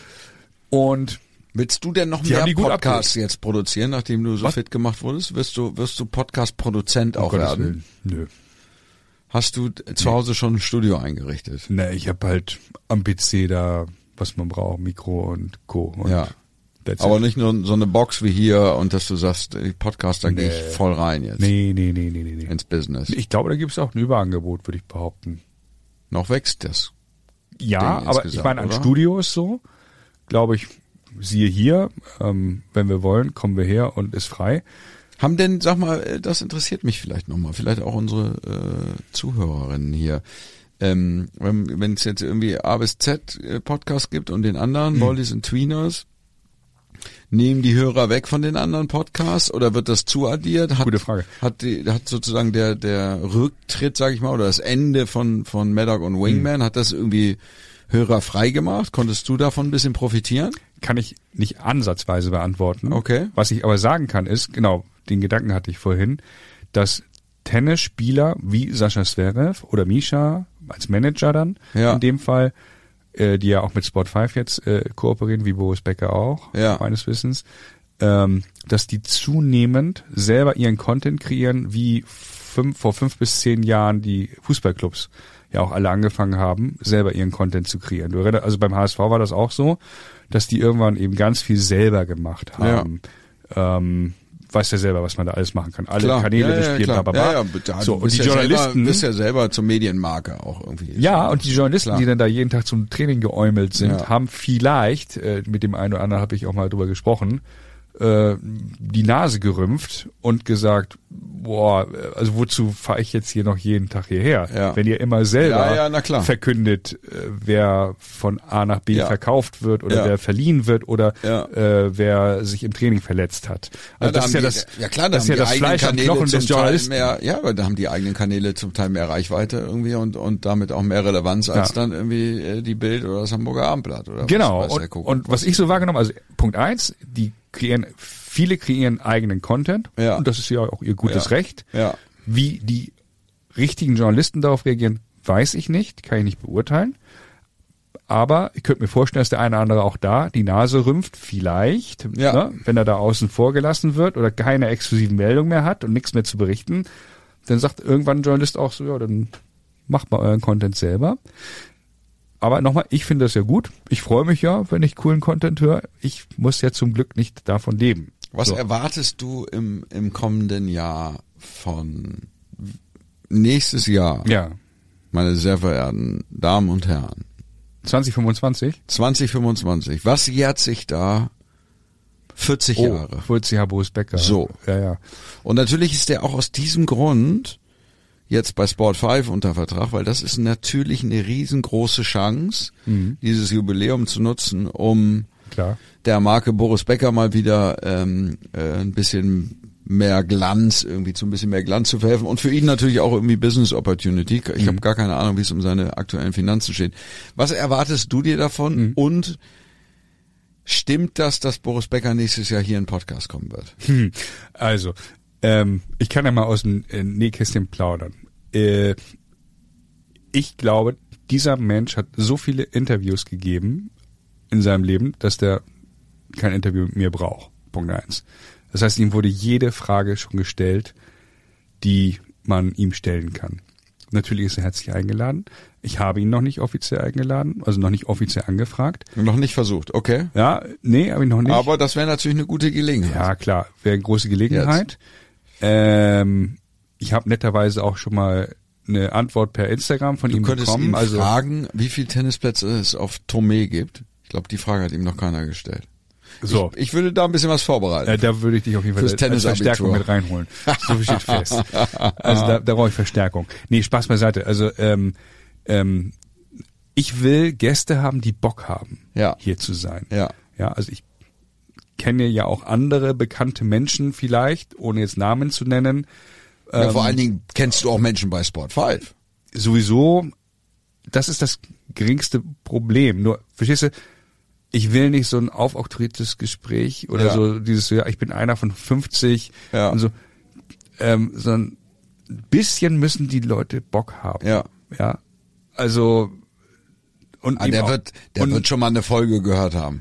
Und Willst du denn noch Die haben mehr die gut Podcasts jetzt produzieren, nachdem du so Was? fit gemacht wurdest? Wirst du, wirst du Podcast-Produzent um auch Gottes werden? Willen, nö. Hast du zu Hause schon ein Studio eingerichtet? Ne, ich habe halt am P C da, was man braucht, Mikro und Co. Und Ja. that's Aber it. nicht nur so eine Box wie hier und dass du sagst, die Podcast, da gehe Nee. ich voll rein jetzt Nee, nee, nee, nee, nee. nee. ins Business. Ich glaube, da gibt's auch ein Überangebot, würde ich behaupten. Noch wächst das. Ja, Ding aber ich insgesamt, meine, an oder? Studios so, glaube ich, siehe hier, ähm, wenn wir wollen, kommen wir her und ist frei. Haben denn, sag mal, äh, das interessiert mich vielleicht nochmal, vielleicht auch unsere äh, Zuhörerinnen hier. Ähm, wenn es jetzt irgendwie A bis Z äh, Podcast gibt und den anderen, Mhm. Boldies und Tweeners, nehmen die Hörer weg von den anderen Podcasts oder wird das zuaddiert? Hat, Gute Frage. Hat, die, hat sozusagen der der Rücktritt, sag ich mal, oder das Ende von von Maddock und Wingman, Mhm. hat das irgendwie Hörer frei gemacht? Konntest du davon ein bisschen profitieren? Kann ich nicht ansatzweise beantworten. Okay. Was ich aber sagen kann ist, genau, den Gedanken hatte ich vorhin, dass Tennisspieler wie Sascha Zverev oder Misha als Manager dann Ja. in dem Fall, äh, die ja auch mit Sport fünf jetzt äh, kooperieren, wie Boris Becker auch, Ja. meines Wissens, ähm, dass die zunehmend selber ihren Content kreieren, wie fünf, vor fünf bis zehn Jahren die Fußballclubs ja auch alle angefangen haben, selber ihren Content zu kreieren. Du erinnerst, also beim H S V war das auch so, dass die irgendwann eben ganz viel selber gemacht haben. Ähm, weißt ja selber, was man da alles machen kann. Alle Klar. Kanäle ja, ja, bespielen, klar. bla, bla, bla. Ja, ja, da- So, du und bist die ja Journalisten, selber, bist ja selber zur Medienmarke auch irgendwie. ja, und die Journalisten, Klar. die dann da jeden Tag zum Training geäumelt sind, Ja. haben vielleicht, äh, mit dem einen oder anderen habe ich auch mal drüber gesprochen, äh, die Nase gerümpft und gesagt, boah, also wozu fahre ich jetzt hier noch jeden Tag hierher? Ja. Wenn ihr immer selber Ja, ja, na klar. verkündet, äh, wer von A nach B Ja. verkauft wird oder Ja. wer verliehen wird oder Ja. äh, wer sich im Training verletzt hat. Also da das haben ist ja die, das, ja klar, da das ist haben ja die das eigenen Fleisch am Kanäle Knochen zum des Teil Journalisten. mehr, ja, aber da haben die eigenen Kanäle zum Teil mehr Reichweite irgendwie und und damit auch mehr Relevanz als Ja. dann irgendwie äh, die Bild oder das Hamburger Abendblatt oder Genau, was weiß der und, Kuckuck und was ich so wahrgenommen, also Punkt eins, die kreieren, viele kreieren eigenen Content Ja. und das ist ja auch ihr gutes Ja. Recht. Ja. Wie die richtigen Journalisten darauf reagieren, weiß ich nicht, kann ich nicht beurteilen. Aber ich könnte mir vorstellen, dass der eine oder andere auch da die Nase rümpft, vielleicht, Ja. ne, wenn er da außen vor gelassen wird oder keine exklusiven Meldungen mehr hat und nichts mehr zu berichten, dann sagt irgendwann ein Journalist auch so, ja, dann macht mal euren Content selber. Aber nochmal, ich finde das ja gut. Ich freue mich ja, wenn ich coolen Content höre. Ich muss ja zum Glück nicht davon leben. Was So. erwartest du im im kommenden Jahr von nächstes Jahr, Ja, meine sehr verehrten Damen und Herren? zwanzig fünfundzwanzig. zwanzig fünfundzwanzig. Was jährt sich da? vierzig Jahre. vierzig Jahre Boris Becker. So. Ja, ja. Und natürlich ist der auch aus diesem Grund jetzt bei Sport fünf unter Vertrag, weil das ist natürlich eine riesengroße Chance, Mhm. dieses Jubiläum zu nutzen, um Klar. der Marke Boris Becker mal wieder ähm, äh, ein bisschen mehr Glanz, irgendwie zu ein bisschen mehr Glanz zu verhelfen und für ihn natürlich auch irgendwie Business Opportunity. Ich mhm. habe gar keine Ahnung, wie es um seine aktuellen Finanzen steht. Was erwartest du dir davon mhm. und stimmt das, dass Boris Becker nächstes Jahr hier in den Podcast kommen wird? Hm. Also, ähm, ich kann ja mal aus dem äh, Nähkästchen plaudern. Äh, ich glaube, dieser Mensch hat so viele Interviews gegeben in seinem Leben, dass der kein Interview mit mir braucht. Punkt eins. Das heißt, ihm wurde jede Frage schon gestellt, die man ihm stellen kann. Natürlich ist er herzlich eingeladen. Ich habe ihn noch nicht offiziell eingeladen, also noch nicht offiziell angefragt. Noch nicht versucht, okay. Ja, nee, habe ich noch nicht. Aber das wäre natürlich eine gute Gelegenheit. Ja, klar, wäre eine große Gelegenheit. Ähm, ich habe netterweise auch schon mal eine Antwort per Instagram von du ihm könntest bekommen. Ihn also fragen, wie viele Tennisplätze es auf Tomé gibt. Ich glaube, die Frage hat ihm noch keiner gestellt. So. Ich, ich würde da ein bisschen was vorbereiten. Äh, da würde ich dich auf jeden Fall als Verstärkung mit reinholen. So viel steht fest. Also da, da brauche ich Verstärkung. Nee, Spaß beiseite. Also ähm, ähm, ich will Gäste haben, die Bock haben, ja. hier zu sein. Ja. Ja, also ich kenne ja auch andere bekannte Menschen vielleicht, ohne jetzt Namen zu nennen. Ja, ähm, vor allen Dingen kennst du auch Menschen bei Sport fünf. Sowieso, das ist das geringste Problem. Nur, verstehst du, ich will nicht so ein aufoktroyiertes Gespräch oder ja. so dieses, ja, ich bin einer von fünfzig ja. und so, ähm, sondern ein bisschen müssen die Leute Bock haben. Ja. Ja. Also, und ah, der auch, wird, der und, wird schon mal eine Folge gehört haben.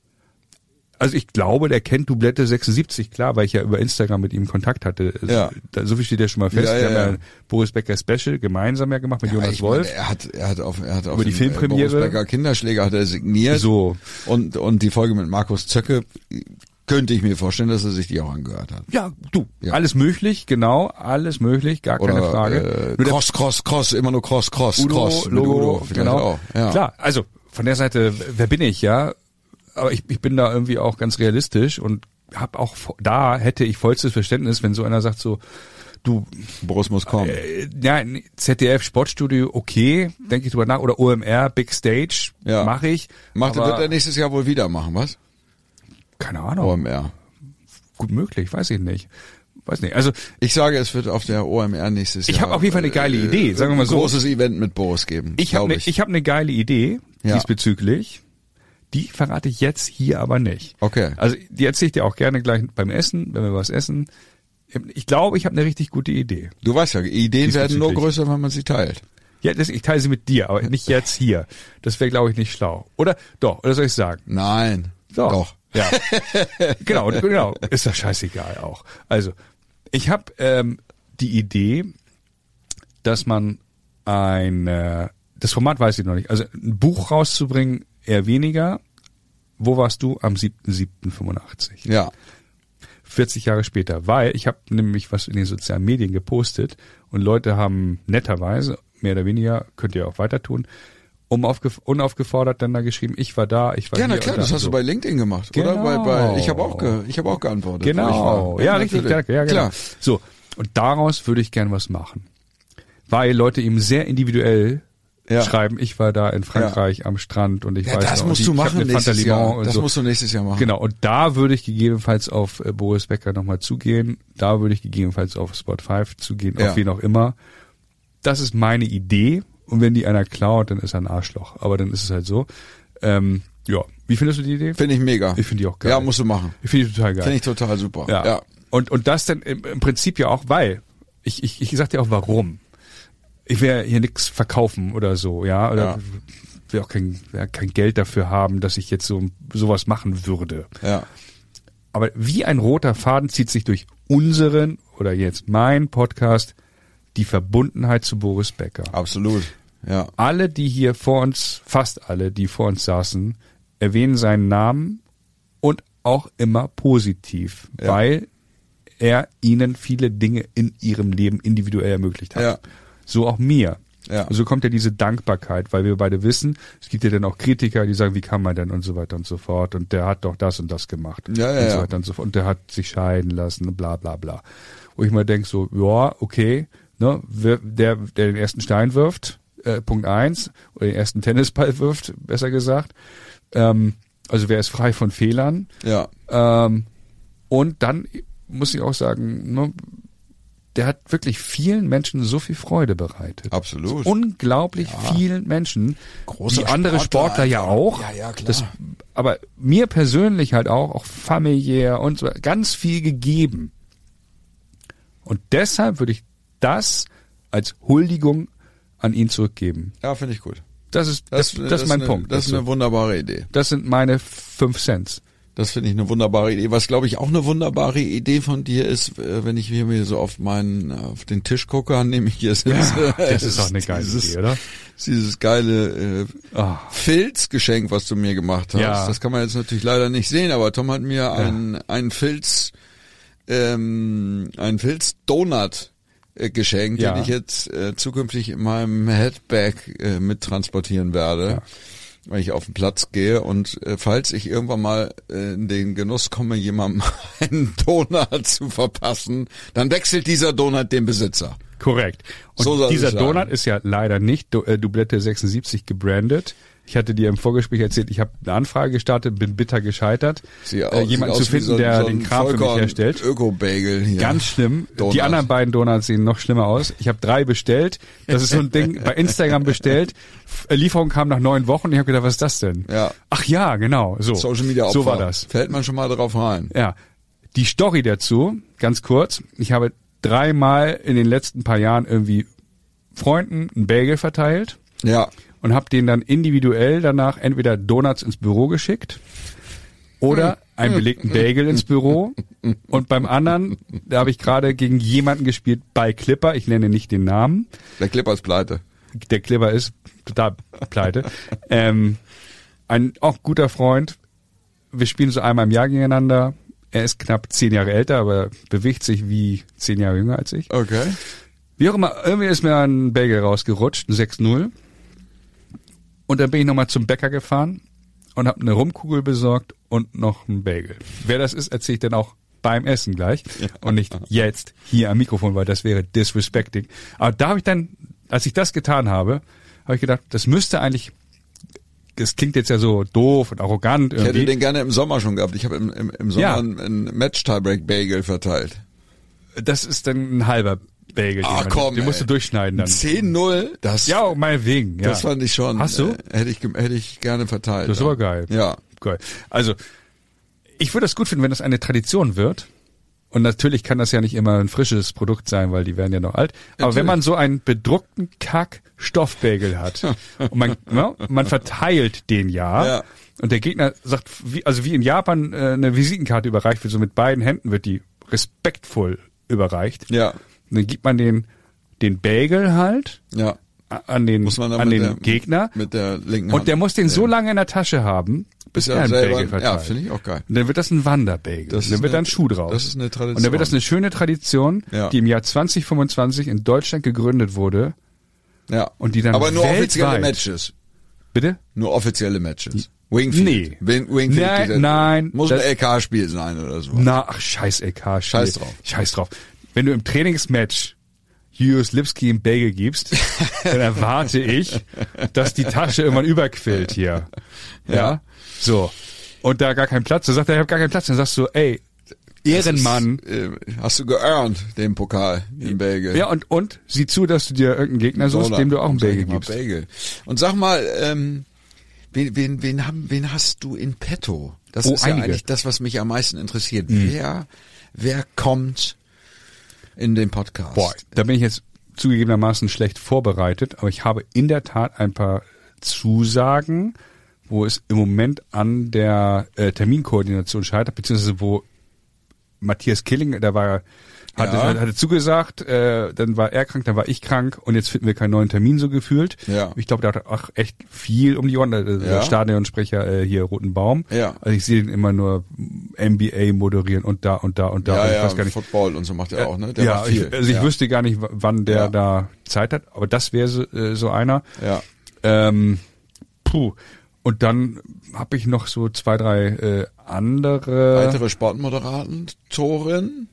Also ich glaube, der kennt Doublette sechsundsiebzig, klar, weil ich ja über Instagram mit ihm Kontakt hatte. Ja. Da, so viel steht ja schon mal fest. Ja, ja, Wir haben ja. ja ein Boris Becker Special gemeinsam ja gemacht mit Ja, Jonas ich Wolf. meine, er hat, er hat auf, er hat auf Über die dem, Filmpremiere. äh, Boris Becker Kinderschläger hat er signiert. So. Und, und die Folge mit Markus Zöcke könnte ich mir vorstellen, dass er sich die auch angehört hat. Ja, du, Ja. alles möglich, genau, alles möglich, gar Oder, keine Frage. Äh, Nur der Cross, Cross, Cross, immer nur Cross, Cross, Udo, Cross. Mit Logo, Udo vielleicht genau. auch. Ja. Klar, also von der Seite, wer bin ich, ja? Aber ich, ich bin da irgendwie auch ganz realistisch und hab auch, da hätte ich vollstes Verständnis, wenn so einer sagt so, du, Boris muss kommen. äh, ja, Z D F Sportstudio, okay, denke ich drüber nach, oder O M R, Big Stage, Ja. mache ich. Macht, aber, wird er nächstes Jahr wohl wieder machen, was? keine Ahnung, O M R. gut möglich, weiß ich nicht. Weiß nicht, also Ich sage, es wird auf der O M R nächstes ich Jahr. habe auf jeden Fall eine geile Idee, sagen wir mal ein so. großes Event mit Boris geben. Ich habe glaub eine ich hab ne geile Idee Ja. diesbezüglich. Die verrate ich jetzt hier aber nicht. Okay. Also die erzähle ich dir auch gerne gleich beim Essen, wenn wir was essen. Ich glaube, ich habe eine richtig gute Idee. Du weißt ja, Ideen werden nur größer, wenn man sie teilt. Ja, das, ich teile sie mit dir, aber nicht jetzt hier. Das wäre, glaube ich, nicht schlau. Oder doch, oder soll ich sagen? Nein. Doch. Doch. Ja. genau, genau. Ist doch scheißegal auch. Also, ich habe ähm, die Idee, dass man ein, äh, das Format weiß ich noch nicht, also ein Buch rauszubringen, eher weniger. Wo warst du? Am siebten siebten fünfundachtzig. Ja. vierzig Jahre später, weil ich habe nämlich was in den sozialen Medien gepostet und Leute haben netterweise, mehr oder weniger, könnt ihr auch weiter tun, um aufgef- unaufgefordert dann da geschrieben, ich war da, ich war Ja, na hier klar, und das da. hast so. du bei LinkedIn gemacht, Genau. oder? Bei, bei, ich habe auch, ge, ich habe auch geantwortet. Genau, wo ich war. ja, richtig, natürlich. danke, ja, genau. Klar. So, und daraus würde ich gern was machen. Weil Leute ihm sehr individuell Ja. schreiben, ich war da in Frankreich am Strand und ich Ja, weiß das noch, musst und du ich hab machen eine nächstes Fanta Limon Jahr. und Das so. musst du nächstes Jahr machen. Genau, und da würde ich gegebenenfalls auf äh, Boris Becker nochmal zugehen, da würde ich gegebenenfalls auf Sport fünf zugehen, Ja. auf wen auch immer. Das ist meine Idee und wenn die einer klaut, dann ist er ein Arschloch. Aber dann ist es halt so. Ähm, ja, wie findest du die Idee? Finde ich mega. Ich finde die auch geil. Ja, musst du machen. Ich finde die total geil. Finde ich total super. Ja. ja. Und, und das dann im, im Prinzip ja auch, weil, ich, ich, ich sag dir auch warum. Ich will hier nichts verkaufen oder so, ja, oder Ja. will auch kein, ja, kein Geld dafür haben, dass ich jetzt so sowas machen würde. Ja. Aber wie ein roter Faden zieht sich durch unseren oder jetzt mein Podcast die Verbundenheit zu Boris Becker. Absolut. Ja. Alle, die hier vor uns, fast alle, die vor uns saßen, erwähnen seinen Namen und auch immer positiv, Ja. weil er ihnen viele Dinge in ihrem Leben individuell ermöglicht hat. Ja. So auch mir. Ja. So kommt ja diese Dankbarkeit, weil wir beide wissen, es gibt ja dann auch Kritiker, die sagen, wie kann man denn und so weiter und so fort und der hat doch das und das gemacht Ja, ja, und so ja. weiter und so fort und der hat sich scheiden lassen und bla bla bla. Wo ich mal denke so, ja, okay, ne, wer, der, der den ersten Stein wirft, äh, Punkt eins, oder den ersten Tennisball wirft, besser gesagt, ähm, also wer ist frei von Fehlern, Ja. ähm, und dann muss ich auch sagen, ne, der hat wirklich vielen Menschen so viel Freude bereitet. Absolut. So unglaublich Ja. vielen Menschen, Großer wie andere Sportler Sportler ja einfach. auch. Ja, ja, klar. Das, aber mir persönlich halt auch, auch familiär und so, ganz viel gegeben. Und deshalb würde ich das als Huldigung an ihn zurückgeben. Ja, finde ich gut. Das ist, das, das, das ist mein eine, Punkt. Das ist dazu. eine wunderbare Idee. Das sind meine fünf Cents. Das finde ich eine wunderbare Idee. Was, glaube ich, auch eine wunderbare Idee von dir ist, äh, wenn ich hier mir so auf meinen, auf den Tisch gucke, dann nehme ich hier das, Das ist auch eine geile dieses, Idee, oder? Dieses geile äh, Ah. Filzgeschenk, was du mir gemacht hast. Ja. Das kann man jetzt natürlich leider nicht sehen, aber Tom hat mir einen, einen Filz, ähm, einen Filz-Donut äh, geschenkt, Ja. den ich jetzt äh, zukünftig in meinem Headbag äh, mittransportieren werde. Ja. Wenn ich auf den Platz gehe und äh, falls ich irgendwann mal äh, in den Genuss komme, jemandem einen Donut zu verpassen, dann wechselt dieser Donut den Besitzer. Korrekt. Und So soll dieser es sein. Donut ist ja leider nicht Du- äh, Doublette sechsundsiebzig gebrandet. Ich hatte dir im Vorgespräch erzählt, ich habe eine Anfrage gestartet, bin bitter gescheitert, Sieht äh, aus- jemanden sieht zu aus wie finden, so ein- der so ein den Kram für mich Vollkorn herstellt. Öko-Bagel hier. Ganz schlimm. Donut. Die anderen beiden Donuts sehen noch schlimmer aus. Ich habe drei bestellt. Das ist so ein Ding bei Instagram bestellt. F- äh, Lieferung kam nach neun Wochen. Ich habe gedacht, was ist das denn? Ja. Ach ja, genau. So. Social Media Opfer. So war das. Fällt man schon mal drauf rein. Ja. Die Story dazu, ganz kurz. Ich habe dreimal in den letzten paar Jahren irgendwie Freunden einen Bagel verteilt Ja. und habe denen dann individuell danach entweder Donuts ins Büro geschickt oder einen belegten Bagel ins Büro. Und beim anderen, da habe ich gerade gegen jemanden gespielt bei Clipper, ich nenne nicht den Namen, Der Clipper ist pleite. der Clipper ist total pleite, ähm, ein auch guter Freund, wir spielen so einmal im Jahr gegeneinander, er ist knapp zehn Jahre älter, aber bewegt sich wie zehn Jahre jünger als ich. Okay. Wie auch immer, irgendwie ist mir ein Bagel rausgerutscht, ein sechs null. Und dann bin ich nochmal zum Bäcker gefahren und habe eine Rumkugel besorgt und noch einen Bagel. Wer das ist, erzähle ich dann auch beim Essen gleich und nicht jetzt hier am Mikrofon, weil das wäre disrespecting. Aber da habe ich dann, als ich das getan habe, habe ich gedacht, das müsste eigentlich, das klingt jetzt ja so doof und arrogant Ich hätte irgendwie. den gerne im Sommer schon gehabt. Ich habe im, im, im Sommer Ja. einen, einen Match-Tiebreak-Bagel verteilt. Das ist dann ein halber Bagel, den, Ah, man- komm, den musst du ey. durchschneiden dann. zehn null, das, Ja, meinetwegen. Ja. das fand ich schon. Hast du? Äh, hätte ich, ge- hätte ich gerne verteilt. Das ist ja. aber geil. Ja. Geil. Also, ich würde es gut finden, wenn das eine Tradition wird. Und natürlich kann das ja nicht immer ein frisches Produkt sein, weil die werden ja noch alt. Aber Natürlich. wenn man so einen bedruckten Kack-Stoffbagel hat und man, ja, man verteilt den ja, Ja. und der Gegner sagt, wie, also wie in Japan äh, eine Visitenkarte überreicht wird, so mit beiden Händen wird die respektvoll überreicht. Ja. Und dann gibt man den, den Bagel halt Ja. a- an den, Muss man dann an mit den der, Gegner. mit der linken Hand. Und der muss den so lange in der Tasche haben, bis Bis er er einen selber- Bagel verteilt. ja, finde ich auch geil. Und dann wird das ein Wanderbagel. Das Und dann ist wird da eine- ein Schuh draus. das ist eine Tradition. Und dann wird das eine schöne Tradition, Ja. die im Jahr zwanzig fünfundzwanzig in Deutschland gegründet wurde. Ja. Und die dann Aber nur offizielle weltweit- Matches. Bitte? Nur offizielle Matches. Wingfield. Nee. Wing, Wingfield Nein, dieser- nein, Muss das- ein L K-Spiel sein oder so. Na, ach, scheiß L K. Scheiß drauf. Scheiß drauf. Wenn du im Trainingsmatch Julius Lipski einen Bagel gibst, dann erwarte ich, dass die Tasche irgendwann überquillt hier. Ja. Ja. So. Und da gar keinen Platz. Da sagt er, ich habe gar keinen Platz. Dann sagst du, ey, Ehrenmann. Das ist, äh, hast du geearnt, den Pokal, den Bagel. Ja, und, und sieh zu, dass du dir irgendeinen Gegner suchst, Oder- dem du auch einen sag ich Bagel mal gibst. Bagel. Und sag mal, ähm, wen, wen, wen, haben, wen hast du in petto? Das Oh, ist ja einige. eigentlich das, was mich am meisten interessiert. Mhm. Wer, wer kommt in den Podcast? Boah, da bin ich jetzt zugegebenermaßen schlecht vorbereitet, aber ich habe in der Tat ein paar Zusagen, wo es im Moment an der äh, Terminkoordination scheitert, beziehungsweise wo Matthias Killing, der war hatte, Ja. hatte zugesagt, äh, dann war er krank, dann war ich krank und jetzt finden wir keinen neuen Termin so gefühlt. Ja. Ich glaube, der hat auch echt viel um die Ohren, der, der Ja. Stadionsprecher äh, hier Roten Baum. Ja. Also ich sehe ihn immer nur N B A moderieren und da und da und da. Ja, und ich ja, weiß gar nicht. Football und so macht er auch, ne? Der ja, macht viel. Ich, also ich ja. wüsste gar nicht, w- wann der Ja. da Zeit hat, aber das wäre so, äh, so einer. Ja. Ähm, puh. Und dann habe ich noch so zwei, drei äh, andere. Weitere Sportmoderatorin.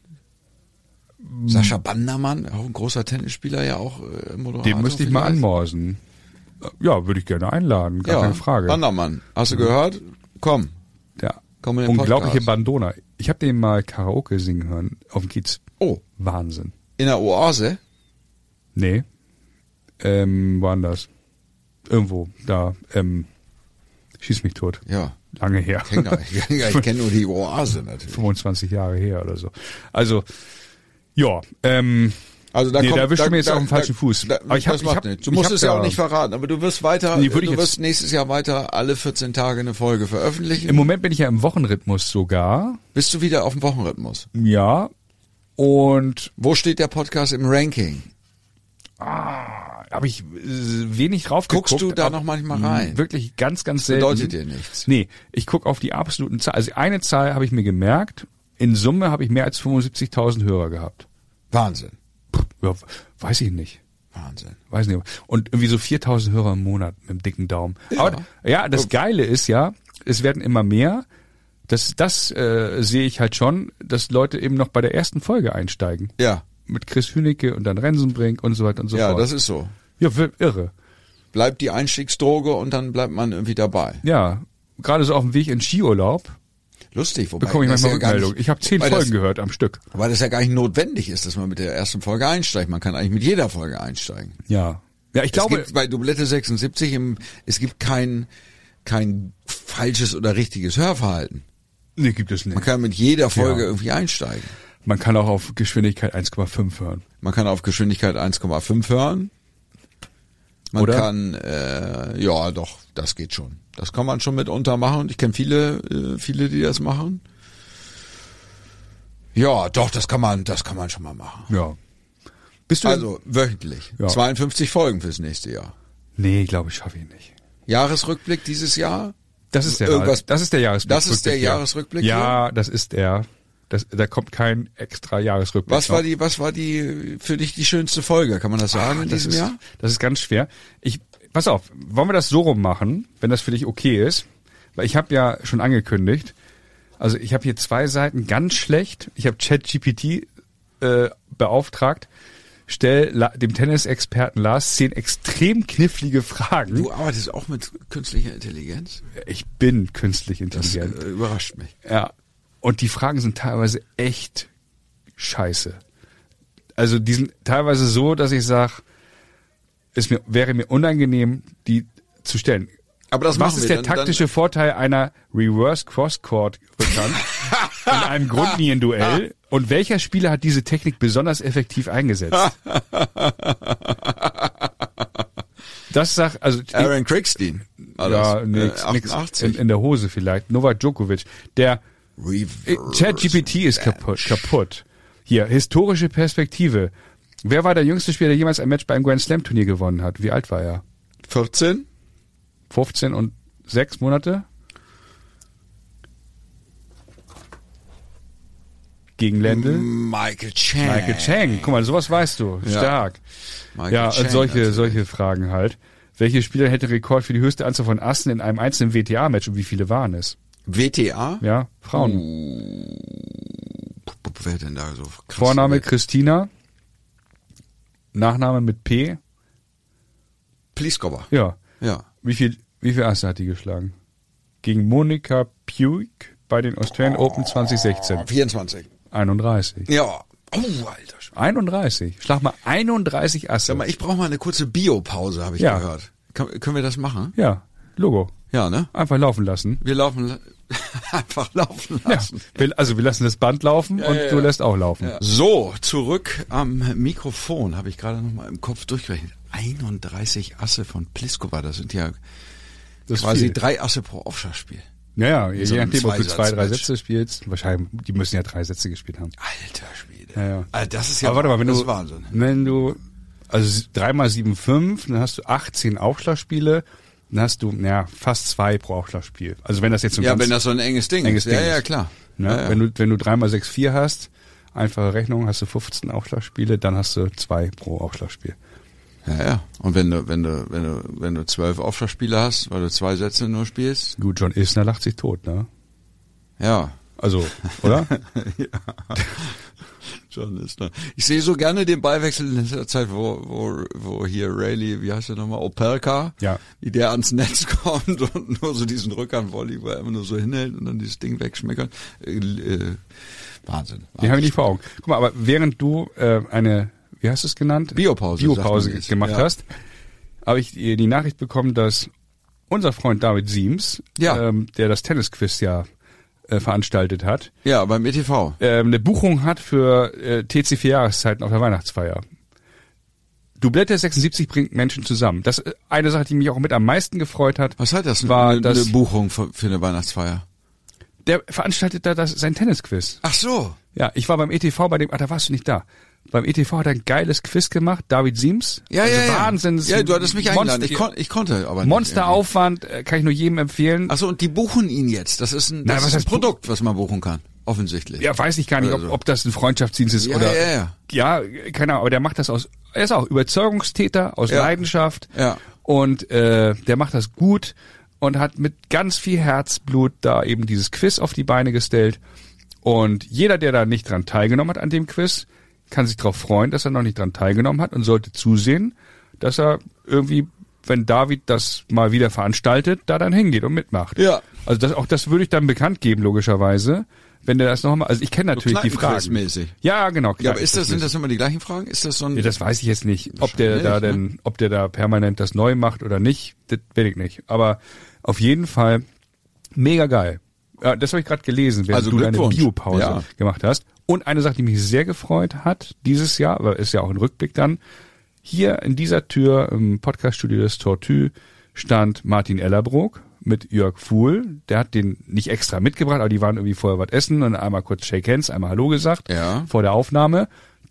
Sascha Bandermann, auch ein großer Tennisspieler, ja auch äh, Moderator. Den müsste ich mal vielleicht. anmorsen. Äh, Ja, würde ich gerne einladen, gar Ja, keine Frage. Bandermann. Hast du gehört? Komm. Ja. Komm in den Unglaubliche Podcast. Bandona. Ich habe den mal Karaoke singen hören auf dem Kiez. Oh. Wahnsinn. In der Oase? Nee. Ähm, woanders. Irgendwo, da, ähm, schieß mich tot. Ja. Lange her. Ich kenne gar nicht. Ich kenne nur die Oase natürlich. fünfundzwanzig Jahre her oder so. Also, ja, ähm, Also da nee, kommt, da erwischt da, du mir jetzt da, auf den falschen da, Fuß. Da, Aber ich hab, das ich macht hab, nicht. Du ich musst hab es ja da, auch nicht verraten, aber du wirst weiter, Nee, würd ich du jetzt- wirst nächstes Jahr weiter alle vierzehn Tage eine Folge veröffentlichen. Im Moment bin ich ja im Wochenrhythmus sogar. Bist du wieder auf dem Wochenrhythmus? Ja. Und Wo steht der Podcast im Ranking? ah, habe ich äh, wenig drauf Guckst geguckt, du da aber, noch manchmal mh, rein? Wirklich ganz, ganz selten. Bedeutet dir nichts. Nee, ich gucke auf die absoluten Zahlen. Also eine Zahl habe ich mir gemerkt. In Summe habe ich mehr als fünfundsiebzigtausend Hörer gehabt. Wahnsinn. Ja, weiß ich nicht. Wahnsinn. Weiß nicht. Und irgendwie so viertausend Hörer im Monat mit dem dicken Daumen. Ja. Aber ja, das Geile ist ja, es werden immer mehr. Das, das äh, sehe ich halt schon, dass Leute eben noch bei der ersten Folge einsteigen. Ja, Mit Chris Hünecke und dann Rensenbrink und so weiter und so ja, fort. das ist so. Ja, wir- irre. Bleibt die Einstiegsdroge und dann bleibt man irgendwie dabei. Ja, gerade so auf dem Weg in Skiurlaub Lustig, wobei bekomme ich das manchmal ja gar Rückmeldung. nicht- Ich habe zehn wobei Folgen das, gehört am Stück. Weil das ja gar nicht notwendig ist, dass man mit der ersten Folge einsteigt. Man kann eigentlich mit jeder Folge einsteigen. Ja. Ja, ich Es glaube, gibt bei Dublette sechsundsiebzig im, es gibt kein, kein falsches oder richtiges Hörverhalten. nee, gibt es nicht. Man kann mit jeder Folge Ja. irgendwie einsteigen. Man kann auch auf Geschwindigkeit eins Komma fünf hören. Man kann auf Geschwindigkeit eins Komma fünf hören. Man Oder? kann, äh, ja, doch, das geht schon. Das kann man schon mitunter machen. Und ich kenne viele, äh, viele, die das machen. Ja, doch, das kann man, das kann man schon mal machen. Ja. Bist du Also wöchentlich. Ja. zweiundfünfzig Folgen fürs nächste Jahr. denn? Nee, glaube ich, schaffe ich nicht. Jahresrückblick dieses Jahr. Das ist der Irgendwas- das ist der Jahresrückblick. Das ist der ja. Jahresrückblick Ja, das ist der. Das, da kommt kein extra Jahresrückblick. Was war noch. die, was war die für dich die schönste Folge? Kann man das sagen Ah, in das diesem ist, Jahr? Das ist ganz schwer. Ich, pass auf, wollen wir das so rum machen, wenn das für dich okay ist? Weil ich habe ja schon angekündigt, also ich habe hier zwei Seiten ganz schlecht. Ich habe ChatGPT äh, beauftragt, stell La dem Tennisexperten Lars zehn extrem knifflige Fragen. Du arbeitest auch mit künstlicher Intelligenz? Ich bin künstlich Das äh, intelligent. überrascht mich. Ja. Und die Fragen sind teilweise echt scheiße. Also die sind teilweise so, dass ich sage, es mir, wäre mir unangenehm, die zu stellen. Aber das Was machen ist wir der dann- taktische Vorteil einer Reverse Cross-Court Rückhand in einem Grundlinienduell? Und welcher Spieler hat diese Technik besonders effektiv eingesetzt? Das sagt, also Aaron Kriegstein. war ja, das. nix, Äh, nix in, achtundachtzig. in der Hose vielleicht. Novak Djokovic, der Reverse ChatGPT ist kaputt, kaputt. Hier, historische Perspektive. Wer war der jüngste Spieler, der jemals ein Match bei einem Grand Slam Turnier gewonnen hat? Wie alt war er? vierzehn? fünfzehn und sechs Monate? Gegen Lendl? Michael Chang. Michael Chang. Guck mal, sowas weißt du. Ja. Stark. Michael Ja, Chang und solche, natürlich. solche Fragen halt. Welche Spieler hätte Rekord für die höchste Anzahl von Assen in einem einzelnen W T A-Match und wie viele waren es? W T A? Ja, Frauen. Wer denn da so krass? Vorname Christina. Nachname mit P. Pliskova. Ja. Ja. Wie viel, wie viel Asse hat die geschlagen? Gegen Monika Puig bei den Australian Open zwanzig sechzehn. vierundzwanzig. einunddreißig. Ja. Oh, Alter. Schwede. einunddreißig. Schlag mal einunddreißig Asse. Sag mal, ich brauche mal eine kurze Biopause, habe ich Ja. gehört. Kann, können wir das machen? Ja, Logo. Ja, ne? Einfach laufen lassen. Wir laufen einfach laufen Ja. lassen. Wir, also wir lassen das Band laufen und ja, du ja. lässt auch laufen. Ja. So, zurück am Mikrofon. Habe ich gerade noch mal im Kopf durchgerechnet. einunddreißig Asse von Pliskova. Das sind ja Das ist quasi viel. drei Asse pro Aufschlagspiel. Ja, ja, je so einem nachdem, ob du zwei, drei Zweisatzmatch. Sätze spielst. Wahrscheinlich, die müssen ja drei Sätze gespielt haben. Alter Schwede. Ja, ja. Also das ist ja Aber warte mal, wenn das du, ist Wahnsinn. wenn du, also dreimal sieben, fünf, dann hast du achtzehn Aufschlagspiele, dann hast du, ja, fast zwei pro Aufschlagspiel. Also wenn das jetzt so ein Ja, ganz wenn das so ein enges Ding enges ist. Ding ja, ja, ist. klar. Ne? Ja, ja. Wenn du, wenn du dreimal sechs, vier hast, einfache Rechnung, hast du fünfzehn Aufschlagspiele, dann hast du zwei pro Aufschlagspiel. Ja, ja. Und wenn du, wenn du, wenn du, wenn du zwölf Aufschlagspiele hast, weil du zwei Sätze nur spielst, Gut, John Isner lacht sich tot, ne? ja. Also, oder? John Isner. Ich sehe so gerne den Ballwechsel in der Zeit, wo, wo, wo hier Rayleigh, wie heißt der nochmal, Opelka, Ja. wie der ans Netz kommt und nur so diesen Rückhandvolley, wo er immer nur so hinhält und dann dieses Ding wegschmeckert. Äh, äh, Wahnsinn. Die habe ich nicht vor Augen. Guck mal, aber während du äh, eine, wie hast du es genannt? Biopause, Biopause sagt man jetzt. gemacht Ja. hast, habe ich die die Nachricht bekommen, dass unser Freund David Siems, Ja. ähm, der das Tennisquiz ja äh, veranstaltet hat, Ja, beim E T V. ähm, eine Buchung hat für äh, T C vier Jahreszeiten auf der Weihnachtsfeier. Doublette sechsundsiebzig bringt Menschen zusammen. Das äh, eine Sache, die mich auch mit am meisten gefreut hat. Was hat das? War eine, das- eine Buchung für, für eine Weihnachtsfeier? Der veranstaltet da das, sein Tennisquiz. Ach so. Ja, ich war beim E T V bei dem, ah, da warst du nicht da. Beim E T V hat er ein geiles Quiz gemacht, David Siems. Ja, also ja, ja. Wahnsinns. Ja, du hattest mich eingeladen. Monster- Ich, kon, ich konnte aber nicht. Monsteraufwand, äh, kann ich nur jedem empfehlen. Ach so, und die buchen ihn jetzt. Das ist ein, das Nein, was ist ein heißt bu- Produkt, was man buchen kann. Offensichtlich. Ja, weiß ich gar nicht, ob, Also. ob das ein Freundschaftsdienst ist Ja, oder. ja, ja. Ja, keine Ahnung, aber der macht das aus, er ist auch Überzeugungstäter, aus Ja. Leidenschaft. Ja. Und äh, der macht das gut und hat mit ganz viel Herzblut da eben dieses Quiz auf die Beine gestellt. Und jeder, der da nicht dran teilgenommen hat an dem Quiz, kann sich darauf freuen, dass er noch nicht dran teilgenommen hat und sollte zusehen, dass er irgendwie, wenn David das mal wieder veranstaltet, da dann hingeht und mitmacht. Ja. Also das, auch das würde ich dann bekannt geben, logischerweise. Wenn der das nochmal, also ich kenne natürlich die Fragen. Kneipenquiz-mäßig. Ja, genau. Ja, aber ist das, sind Kneipenquiz. das immer die gleichen Fragen? Ist das so ein... Ja, das weiß ich jetzt nicht, ob der da Wahrscheinlich, denn, ob der da permanent das neu macht oder nicht, das weiß ich nicht. Aber auf jeden Fall mega geil. Ja, das habe ich gerade gelesen, während Also du deine Glückwunsch. Biopause Ja. gemacht hast. Und eine Sache, die mich sehr gefreut hat dieses Jahr, aber ist ja auch ein Rückblick dann, hier in dieser Tür im Podcaststudio des Tortue stand Martin Ellerbrook mit Jörg Fuhl. Der hat den nicht extra mitgebracht, aber die waren irgendwie vorher was essen und einmal kurz Shake Hands, einmal Hallo gesagt Ja. vor der Aufnahme.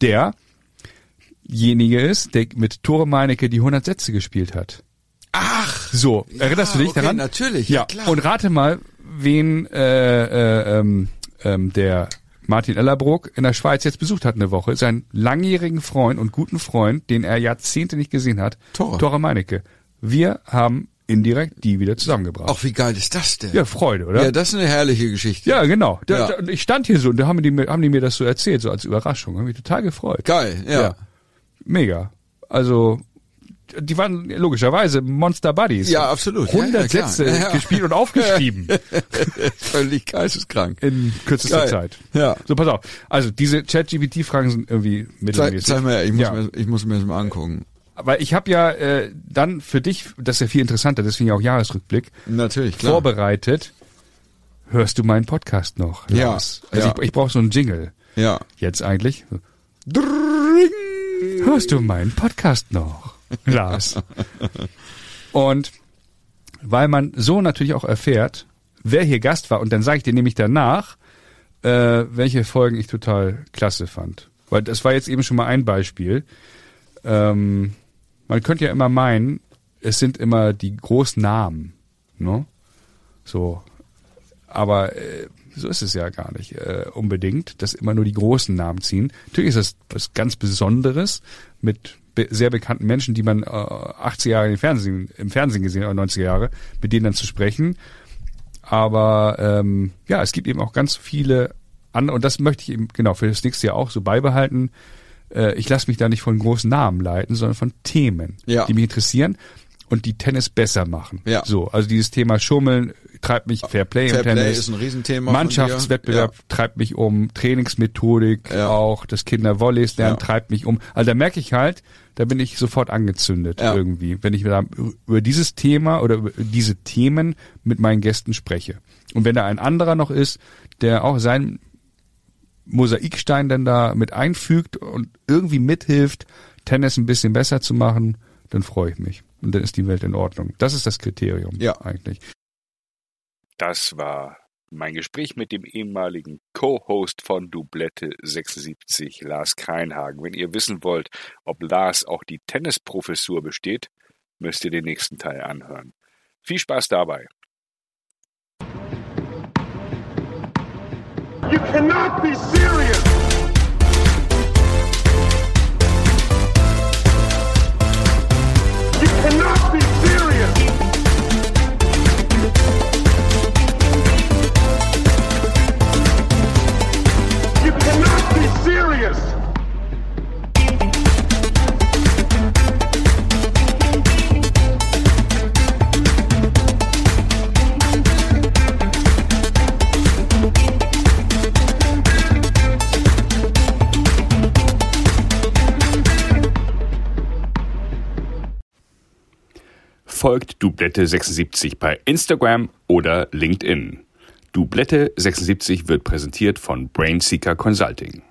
Derjenige ist, der mit Tore Meinecke die hundert Sätze gespielt hat. Ach! So, erinnerst du dich okay, daran? natürlich, ja, ja klar. Und rate mal, wen äh, äh, ähm, ähm, der Martin Ellerbrook in der Schweiz jetzt besucht hat eine Woche. Seinen langjährigen Freund und guten Freund, den er Jahrzehnte nicht gesehen hat, Tore. Tore Meinecke. Wir haben indirekt die wieder zusammengebracht. Ach, wie geil ist das denn? Ja, Freude, oder? Ja, das ist eine herrliche Geschichte. Ja, genau. Da, Ja. Da, und ich stand hier so und da haben die, mir- haben die mir das so erzählt, so als Überraschung. Haben mich total gefreut. Geil, ja. Ja. Mega. Also, die waren logischerweise Monster Buddies. Ja, absolut. Ja, hundert ja, klar. Sätze Ja, ja. gespielt und aufgeschrieben Völlig geisteskrank. in kürzester Geil. Zeit. Ja. So, pass auf. Also, diese Chat-G P T-Fragen sind irgendwie Zeig, mittelmäßig. zeig mal, ich muss, Ja. mir, ich muss mir das mal angucken. Weil ich habe ja äh, dann für dich, das ist ja viel interessanter, deswegen auch Jahresrückblick, Natürlich, klar. vorbereitet. Hörst du meinen Podcast noch? Ja, Lars? Also ja. ich, ich brauche so einen Jingle. Ja. Jetzt eigentlich. So. Dring. Hörst du meinen Podcast noch, Lars? Und weil man so natürlich auch erfährt, wer hier Gast war, und dann sage ich dir nämlich danach, äh, welche Folgen ich total klasse fand. Weil das war jetzt eben schon mal ein Beispiel. Ähm, man könnte ja immer meinen, es sind immer die Großnamen, ne? So. Aber äh, so ist es ja gar nicht äh, unbedingt, dass immer nur die großen Namen ziehen. Natürlich ist das was ganz Besonderes mit be sehr bekannten Menschen, die man äh, achtzig Jahre im Fernsehen, im Fernsehen gesehen hat, oder neunziger Jahre, mit denen dann zu sprechen. Aber ähm, ja, es gibt eben auch ganz viele andere, und das möchte ich eben genau für das nächste Jahr auch so beibehalten. Äh, ich lasse mich da nicht von großen Namen leiten, sondern von Themen, Ja. die mich interessieren und die Tennis besser machen. Ja. So, also dieses Thema Schummeln treibt mich, Fairplay im Fairplay Tennis. ist ein Riesenthema von Mannschaftswettbewerb dir. treibt mich um, Trainingsmethodik Ja. auch, das Kindervolleys lernen Ja. treibt mich um. Also da merke ich halt, da bin ich sofort angezündet Ja. irgendwie, wenn ich da über dieses Thema oder über diese Themen mit meinen Gästen spreche. Und wenn da ein anderer noch ist, der auch seinen Mosaikstein dann da mit einfügt und irgendwie mithilft, Tennis ein bisschen besser zu machen, dann freue ich mich. Und dann ist die Welt in Ordnung. Das ist das Kriterium Ja. eigentlich. Das war mein Gespräch mit dem ehemaligen Co-Host von Doublette sechsundsiebzig, Lars Kreinhagen. Wenn ihr wissen wollt, ob Lars auch die Tennisprofessur besteht, müsst ihr den nächsten Teil anhören. Viel Spaß dabei. You cannot be serious! You cannot be serious! You cannot be serious! folgt Dublette sechsundsiebzig bei Instagram oder LinkedIn. Dublette sechsundsiebzig wird präsentiert von Brainseeker Consulting.